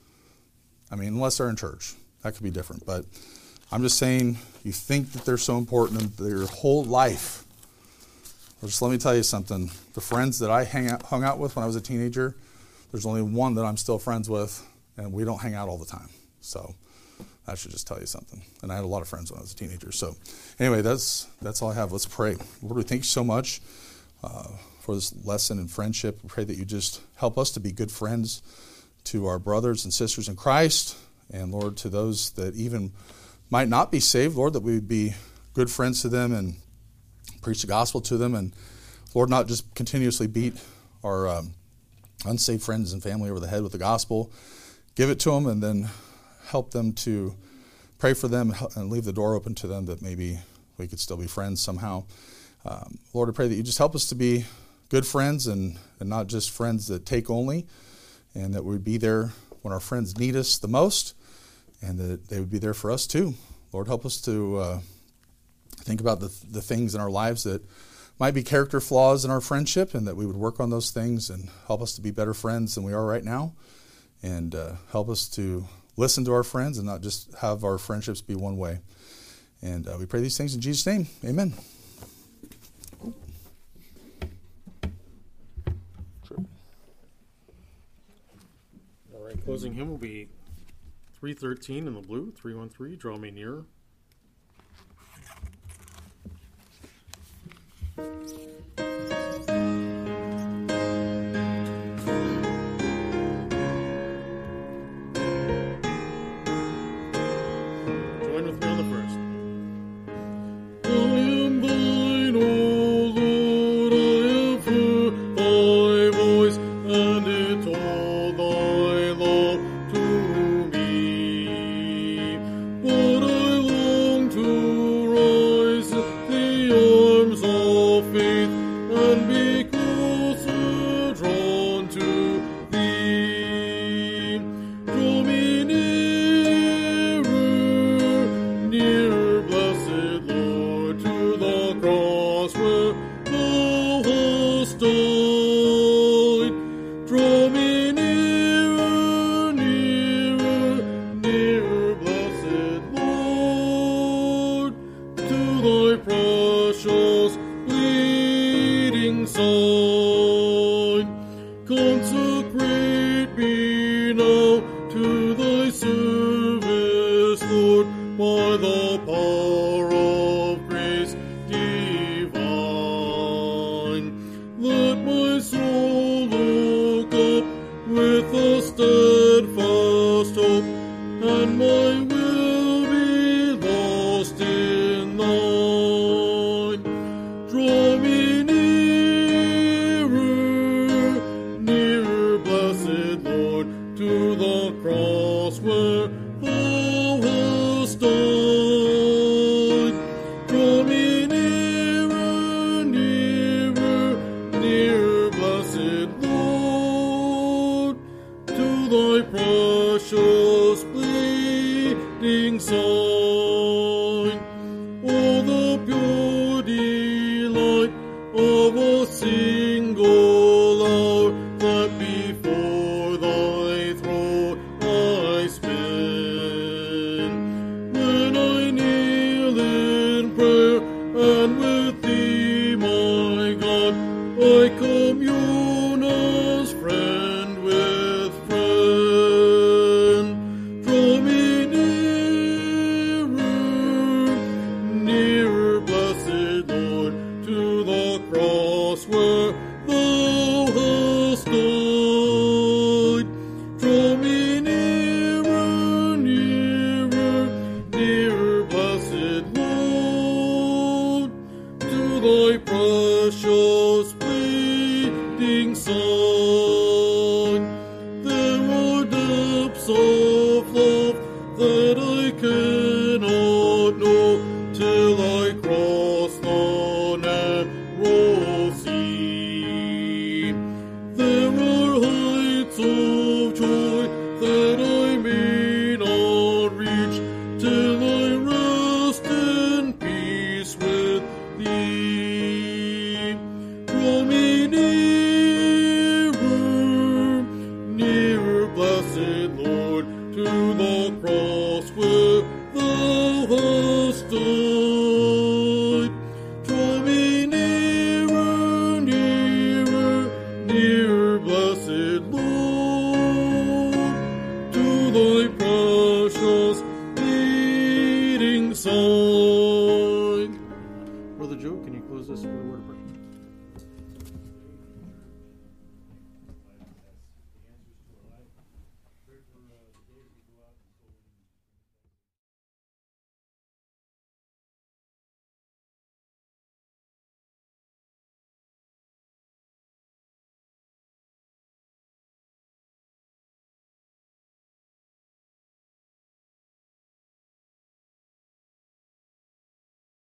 I mean, unless they're in church. That could be different. But I'm just saying, you think that they're so important in their whole life. Well, just let me tell you something. The friends that I hung out with when I was a teenager, there's only one that I'm still friends with, and we don't hang out all the time. So that should just tell you something. And I had a lot of friends when I was a teenager. So anyway, that's all I have. Let's pray. Lord, we thank you so much for this lesson in friendship. We pray that you just help us to be good friends to our brothers and sisters in Christ. And Lord, to those that even might not be saved, Lord, that we would be good friends to them and preach the gospel to them. And Lord, not just continuously beat our unsaved friends and family over the head with the gospel. Give it to them and then help them to pray for them and leave the door open to them that maybe we could still be friends somehow. Lord, I pray that you just help us to be good friends and not just friends that take only, and that we'd be there when our friends need us the most, and that they would be there for us too. Lord, help us to think about the things in our lives that might be character flaws in our friendship, and that we would work on those things and help us to be better friends than we are right now, and help us to listen to our friends and not just have our friendships be one way. And we pray these things in Jesus' name. Amen. All right, closing hymn will be 313 in the blue, 313, Draw Me Nearer. Join with me on the first. I am thine, O Lord, I have heard thy voice, and it told thy love to me. But I long to rise in the arms of faith, and be closer drawn to thee. Draw me nearer, blessed Lord, to the cross where thou hast died. Draw me nearer, blessed Lord, to thy precious bleeding side. Consecrate me now to thy service, Lord, by the power of grace divine. Let my soul look up with a steadfast hope, and my will be lost in thine. Draw me nearer, blessed Lord, to the cross where thou hast died. Draw me nearer, blessed Lord, to thy precious bleeding side. Oh, the pure delight of a single hour that before thy throne I spend. When I kneel in prayer and with thee, my God, I commune as friend with friend. Draw me nearer, blessed Lord.